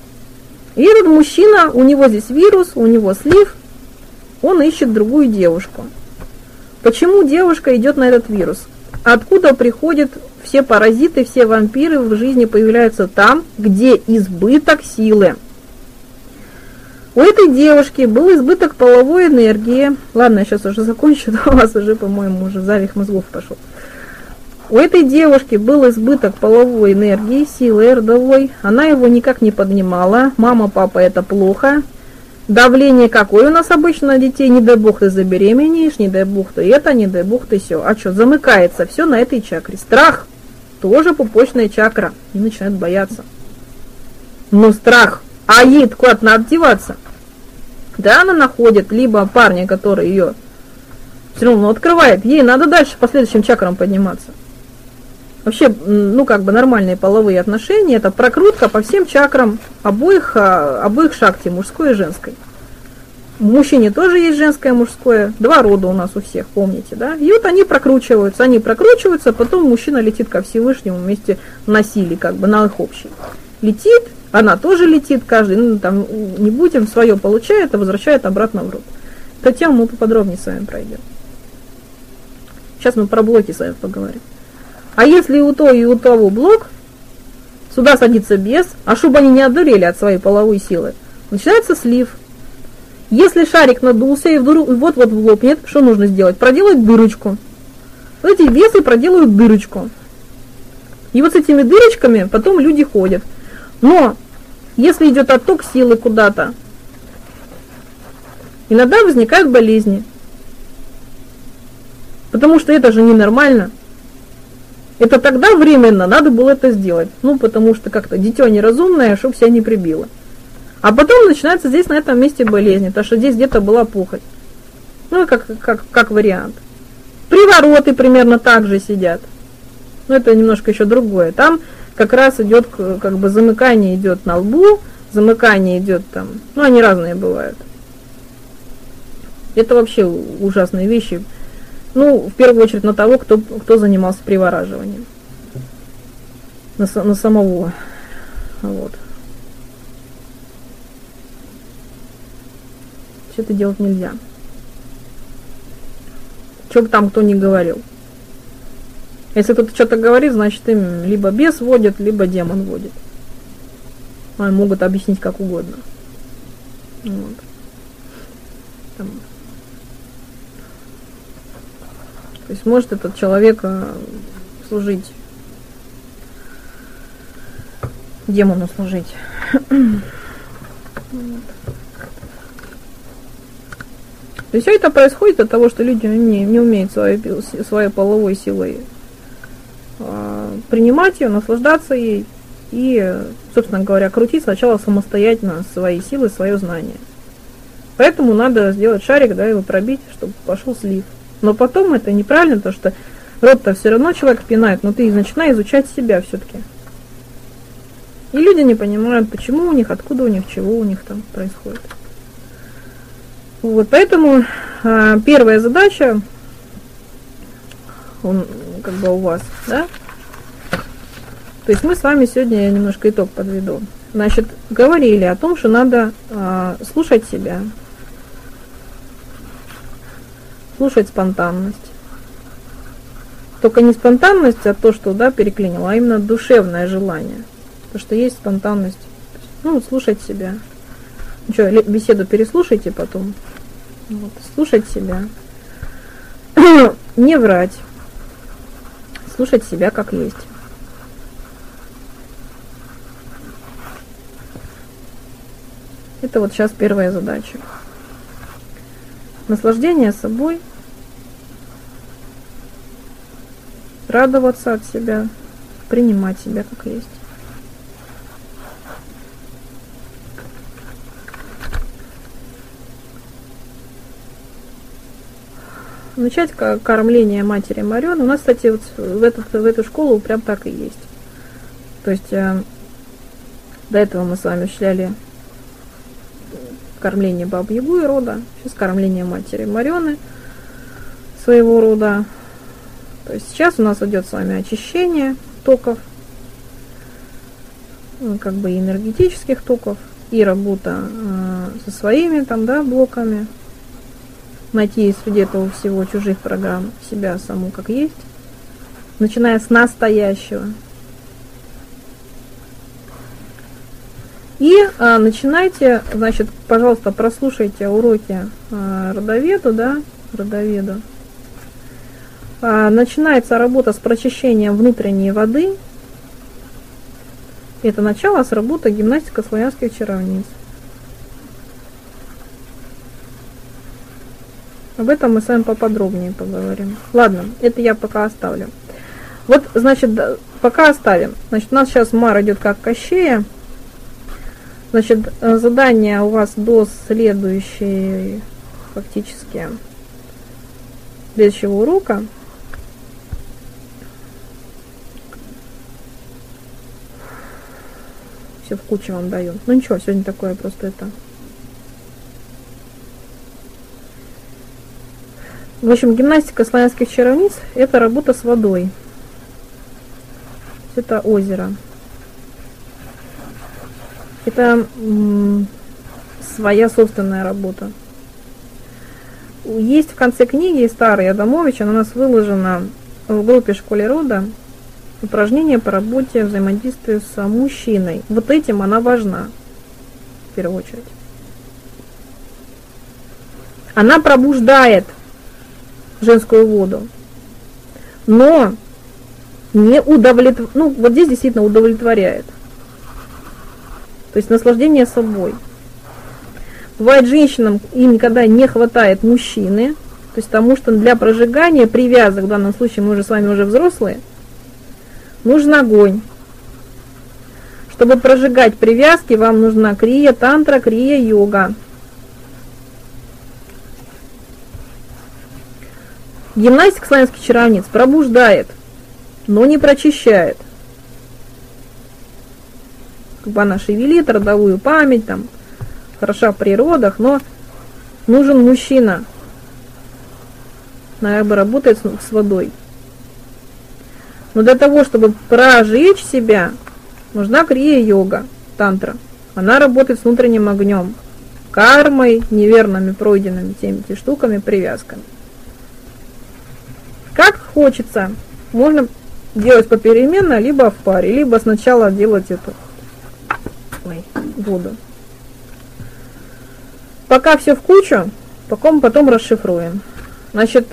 И этот мужчина, у него здесь вирус, у него слив, он ищет другую девушку. Почему девушка идет на этот вирус? Откуда приходят все паразиты, все вампиры в жизни появляются там, где избыток силы. У этой девушки был избыток половой энергии. Ладно, я сейчас уже закончу, у вас уже, по-моему, уже завих мозгов пошел. У этой девушки был избыток половой энергии, силы родовой. Она его никак не поднимала. Мама, папа, это плохо. Давление какое у нас обычно на детей? Не дай бог ты забеременеешь, не дай бог ты это, не дай бог ты все. А что, замыкается все на этой чакре. Страх тоже пупочная чакра. И начинают бояться. Но страх, а ей куда-то надо деваться. Да, она находит либо парня, который ее все равно открывает. Ей надо дальше по следующим чакрам подниматься. Вообще, ну, как бы нормальные половые отношения, это прокрутка по всем чакрам обоих, обоих шакти, мужской и женской. В мужчине тоже есть женское и мужское, два рода у нас у всех, помните, да? И вот они прокручиваются, они прокручиваются, потом мужчина летит ко Всевышнему вместе на силе, как бы на их общий. Летит, она тоже летит, каждый, ну, там, не будем, свое получает, а возвращает обратно в род. Эту тему мы поподробнее с вами пройдем. Сейчас мы про блоки с вами поговорим. А если у того и у того блок, сюда садится бес, а чтобы они не одурели от своей половой силы, начинается слив. Если шарик надулся и вот-вот лопнет, что нужно сделать? Проделать дырочку. Вот эти бесы проделают дырочку. И вот с этими дырочками потом люди ходят. Но если идет отток силы куда-то, иногда возникают болезни. Потому что это же ненормально. Это тогда временно надо было это сделать. Ну, потому что как-то дитё неразумное, чтобы себя не прибило. А потом начинается здесь, на этом месте болезни, потому что здесь где-то была пухоть. Ну, как, как, как вариант. Привороты примерно так же сидят. Но это немножко еще другое. Там как раз идет, как бы замыкание идет на лбу, замыкание идет там, ну, они разные бывают. Это вообще ужасные вещи. Ну, в первую очередь на того, кто, кто занимался привораживанием. На, на самого. Вот. Что-то делать нельзя. Что бы там кто ни говорил. Если кто-то что-то говорит, значит им либо бес водит, либо демон водит. Они могут объяснить как угодно. Вот. Там. То есть может этот человек служить, демону служить. И все это происходит от того, что люди не, не умеют своей, своей половой силой а, принимать ее, наслаждаться ей и, собственно говоря, крутить сначала самостоятельно свои силы, свое знание. Поэтому надо сделать шарик, да, его пробить, чтобы пошел слив. Но потом это неправильно, потому что род-то все равно человек пинает, но ты начинай изучать себя все-таки. И люди не понимают, почему у них, откуда у них, чего у них там происходит. Вот, поэтому а, первая задача, он, как бы у вас, да? То есть мы с вами сегодня, я немножко итог подведу. Значит, говорили о том, что надо а, слушать себя. Слушать спонтанность. Только не спонтанность, а то, что, да, переклинило, а именно душевное желание. Потому что есть спонтанность. Ну, слушать себя. Ну что, беседу переслушайте потом. Вот, слушать себя. Не врать. Слушать себя как есть. Это вот сейчас первая задача. Наслаждение собой. Радоваться от себя, принимать себя как есть. Начать кормление матери Марены. У нас, кстати, вот в, этот, в эту школу прям так и есть. То есть э, до этого мы с вами шляли кормление Бабы-Ягу и рода. Сейчас кормление матери Марены своего рода. То есть сейчас у нас идет с вами очищение токов, ну, как бы энергетических токов, и работа э, со своими там, да, блоками, найти среди этого всего чужих программ себя саму как есть, начиная с настоящего. И а, начинайте, значит, пожалуйста, прослушайте уроки а, родоведу, да, родоведу. А, начинается работа с прочищением внутренней воды. Это начало с работы гимнастика славянских чаровниц. Об этом мы с вами поподробнее поговорим. Ладно, это я пока оставлю. Вот, значит, пока оставим. Значит, у нас сейчас Мар идет как Кощея. Значит, задание у вас до следующей, фактически, следующего урока. Все в кучу вам даю. Ну ничего, сегодня такое просто это. В общем, гимнастика славянских чаровниц – это работа с водой. Это озеро. Это м, своя собственная работа. Есть в конце книги старой Адамовича, она у нас выложена в группе «Школе рода», упражнение по работе, взаимодействию с мужчиной. Вот этим она важна, в первую очередь. Она пробуждает женскую воду, но не удовлетворяет, ну вот здесь действительно удовлетворяет. То есть наслаждение собой. Бывает, женщинам им никогда не хватает мужчины, то есть потому что для прожигания привязок, в данном случае мы уже с вами уже взрослые, нужен огонь. Чтобы прожигать привязки, вам нужна крия, тантра, крия, йога. Гимнастика славянских чаровниц пробуждает, но не прочищает. Как бы она шевелит родовую память, там, хороша в природах, но нужен мужчина. Она как бы работает с, с водой. Но для того, чтобы прожечь себя, нужна крия-йога, тантра. Она работает с внутренним огнем, кармой, неверными пройденными теми штуками, привязками. Как хочется, можно делать попеременно, либо в паре, либо сначала делать эту ой, воду. Пока все в кучу, потом, потом расшифруем. Значит,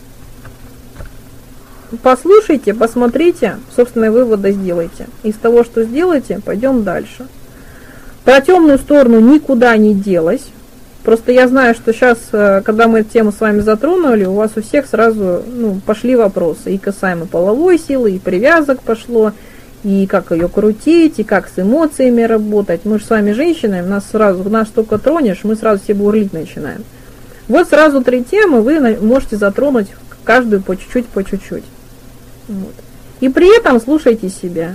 послушайте, посмотрите, собственные выводы сделайте. Из того, что сделаете, пойдем дальше. Про темную сторону никуда не делась. Просто я знаю, что сейчас, когда мы эту тему с вами затронули, у вас у всех сразу ну, пошли вопросы. И касаемо половой силы, и привязок пошло, и как ее крутить, и как с эмоциями работать. Мы же с вами женщины, нас сразу, нас только тронешь, мы сразу все бурлить начинаем. Вот сразу три темы вы можете затронуть каждую по чуть-чуть, по чуть-чуть. Вот. И при этом слушайте себя.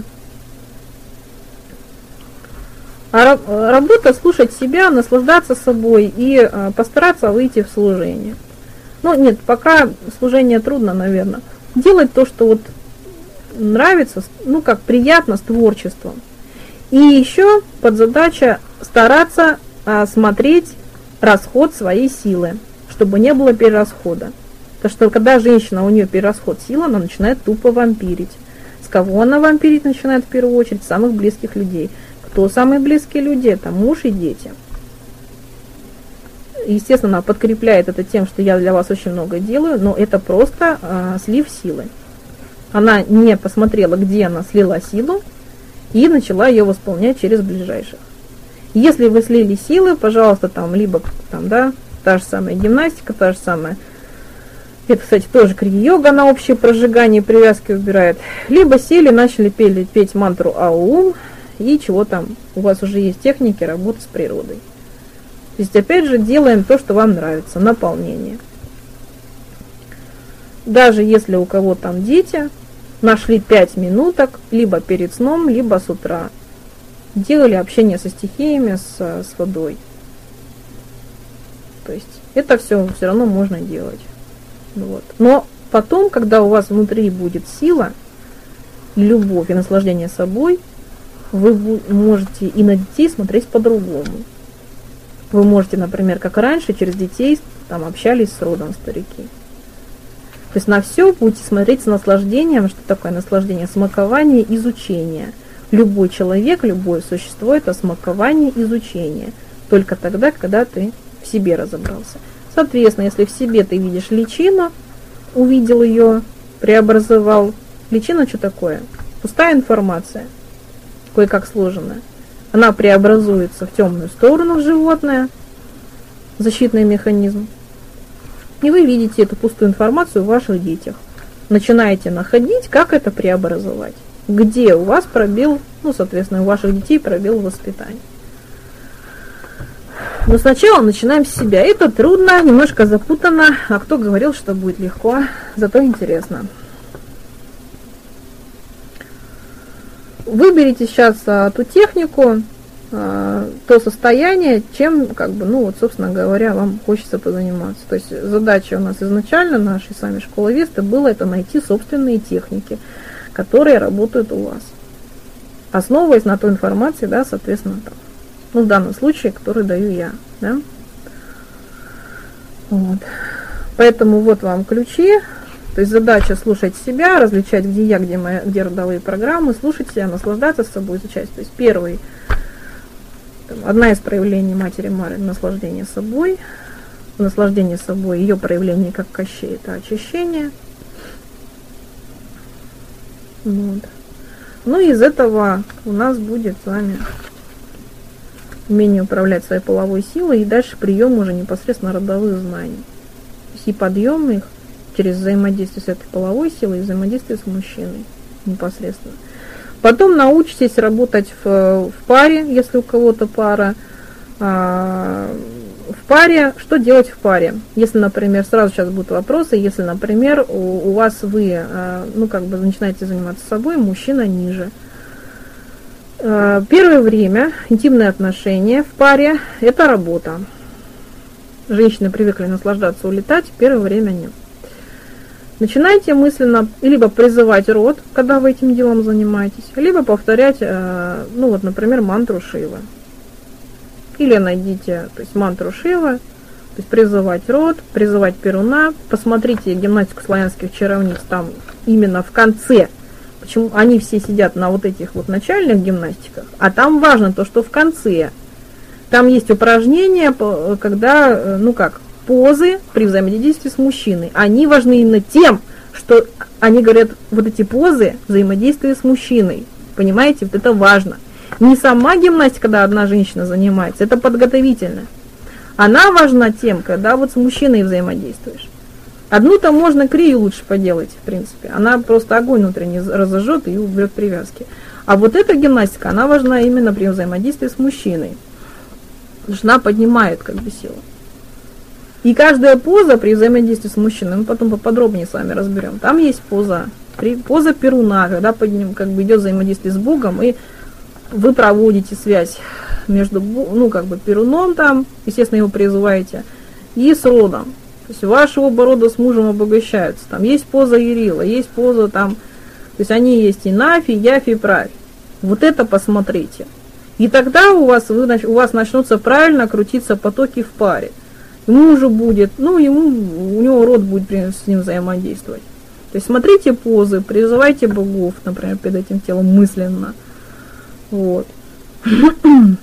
А работа слушать себя, наслаждаться собой и а, постараться выйти в служение. Ну, нет, пока служение трудно, наверное. Делать то, что вот нравится, ну, как приятно, с творчеством. И еще подзадача стараться а, смотреть расход своей силы, чтобы не было перерасхода. Потому что когда женщина, у нее перерасход силы, она начинает тупо вампирить. С кого она вампирить начинает в первую очередь? Самых близких людей. Кто самые близкие люди? Это муж и дети. Естественно, она подкрепляет это тем, что я для вас очень много делаю, но это просто а, слив силы. Она не посмотрела, где она слила силу, и начала ее восполнять через ближайших. Если вы слили силы, пожалуйста, там либо там, да, та же самая гимнастика, та же самая. Это, кстати, тоже крия-йога на общее прожигание, привязки убирает. Либо сели, начали петь, петь мантру Аум, и чего там, у вас уже есть техники работы с природой. То есть, опять же, делаем то, что вам нравится, наполнение. Даже если у кого там дети, нашли пять минуток, либо перед сном, либо с утра. Делали общение со стихиями, с, с водой. То есть, это все все равно можно делать. Вот. Но потом, когда у вас внутри будет сила, любовь и наслаждение собой, вы можете и на детей смотреть по-другому. Вы можете, например, как раньше, через детей там общались с родом старики. То есть на все будете смотреть с наслаждением. Что такое наслаждение? Смакование, изучение. Любой человек, любое существо – это смакование, изучение. Только тогда, когда ты в себе разобрался. Соответственно, если в себе ты видишь личину, увидел ее, преобразовал. Личина что такое? Пустая информация, кое-как сложенная. Она преобразуется в темную сторону, в животное, защитный механизм. И вы видите эту пустую информацию в ваших детях. Начинаете находить, как это преобразовать. Где у вас пробел, ну, соответственно, у ваших детей пробел воспитания. Но сначала начинаем с себя. Это трудно, немножко запутанно. А кто говорил, что будет легко? Зато интересно. Выберите сейчас а, ту технику, а, то состояние, чем, как бы, ну вот, собственно говоря, вам хочется позаниматься. То есть задача у нас изначально нашей с вами школы Веста была это найти собственные техники, которые работают у вас, основываясь на той информации, да, соответственно, там, ну, в данном случае, который даю я, да. Вот. Поэтому вот вам ключи. То есть задача слушать себя, различать, где я, где, моя, где родовые программы, слушать себя, наслаждаться собой, изучать. То есть первый, там, одна из проявлений матери Мары – наслаждение собой. Наслаждение собой, ее проявление как Кощей – это очищение. Вот. Ну и из этого у нас будет с вами умение управлять своей половой силой, и дальше прием уже непосредственно родовых знаний. То есть и подъем их через взаимодействие с этой половой силой и взаимодействие с мужчиной непосредственно. Потом научитесь работать в, в паре, если у кого-то пара. А, в паре, что делать в паре? Если, например, сразу сейчас будут вопросы, если, например, у, у вас вы, а, ну, как бы начинаете заниматься собой, мужчина ниже. А, первое время интимные отношения в паре – это работа. Женщины привыкли наслаждаться, улетать, первое время нет. Начинайте мысленно либо призывать род, когда вы этим делом занимаетесь, либо повторять, ну вот, например, мантру Шивы. Или найдите, то есть мантру Шивы, то есть призывать род, призывать Перуна. Посмотрите гимнастику славянских чаровниц, там именно в конце, почему они все сидят на вот этих вот начальных гимнастиках, а там важно то, что в конце. Там есть упражнения, когда, ну как, позы при взаимодействии с мужчиной. Они важны именно тем, что они говорят, вот эти позы взаимодействия с мужчиной. Понимаете, вот это важно. Не сама гимнастика, когда одна женщина занимается, это подготовительно. Она важна тем, когда вот с мужчиной взаимодействуешь. Одну-то можно крию лучше поделать, в принципе. Она просто огонь внутренний разожжет и уберет привязки. А вот эта гимнастика, она важна именно при взаимодействии с мужчиной. Жена поднимает как бы силу. И каждая поза при взаимодействии с мужчиной, мы потом поподробнее с вами разберем. Там есть поза, поза Перуна, когда под ним как бы идет взаимодействие с Богом, и вы проводите связь между, ну, как бы Перуном там, естественно, его призываете, и с родом. То есть ваши оба рода с мужем обогащаются. Там есть поза Ярила, есть поза там, то есть они есть и Нафи, и Яфи, и Правь. Вот это посмотрите. И тогда у вас, вы, у вас начнутся правильно крутиться потоки в паре. Ему уже будет, ну, ему, у него род будет с ним взаимодействовать. То есть смотрите позы, призывайте богов, например, перед этим телом мысленно. Вот. То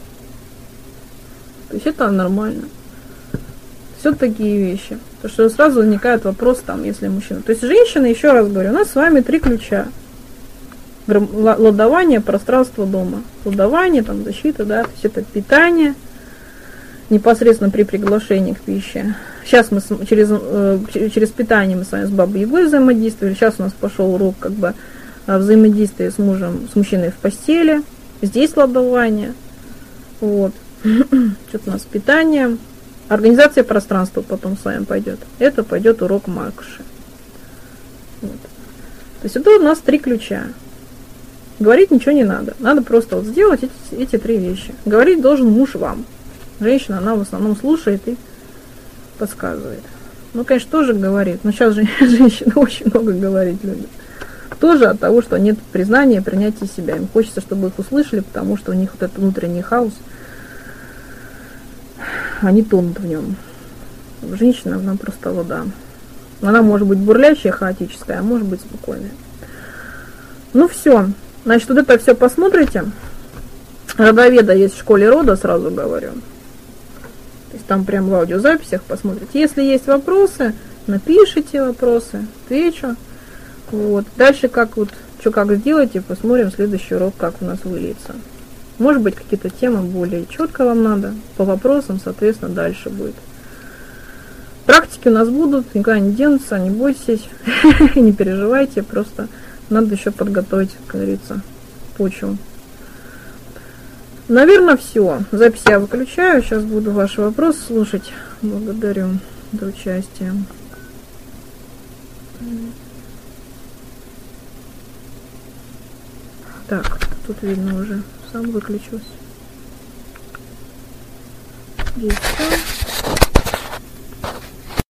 есть это нормально. Все такие вещи. Потому что сразу возникает вопрос, там, если мужчина. То есть женщина, еще раз говорю, у нас с вами три ключа. Ладование, пространство дома. Ладование, там, защита, да, то есть это питание. Непосредственно при приглашении к пище. Сейчас мы через, через питание мы с вами с Бабой Ягой взаимодействовали. Сейчас у нас пошел урок как бы взаимодействия с мужем, с мужчиной в постели. Здесь ладование. Вот. Что-то у нас с питанием. Организация пространства потом с вами пойдет. Это пойдет урок Макши. Вот. То есть это у нас три ключа. Говорить ничего не надо. Надо просто вот сделать эти, эти три вещи. Говорить должен муж вам. Женщина, она в основном слушает и подсказывает. Ну, конечно, тоже говорит. Но сейчас же женщины очень много говорить любят. Тоже от того, что нет признания, принятия себя. Им хочется, чтобы их услышали, потому что у них вот этот внутренний хаос они тонут в нем. Женщина, она просто вода. Она может быть бурлящая, хаотическая, а может быть спокойная. Ну все. Значит, вот это все посмотрите. Родоведа есть в школе рода, сразу говорю. То есть там прям в аудиозаписях посмотрите. Если есть вопросы, напишите вопросы, отвечу. Вот. Дальше как вот, что как сделать, и посмотрим следующий урок, как у нас выльется. Может быть, какие-то темы более четко вам надо. По вопросам, соответственно, дальше будет. Практики у нас будут, никуда не денутся, не бойтесь, не переживайте, просто надо еще подготовить, как говорится, почву. Наверное, все. Запись я выключаю, сейчас буду ваши вопросы слушать. Благодарю за участие. Так, тут видно уже, сам выключился. Здесь все.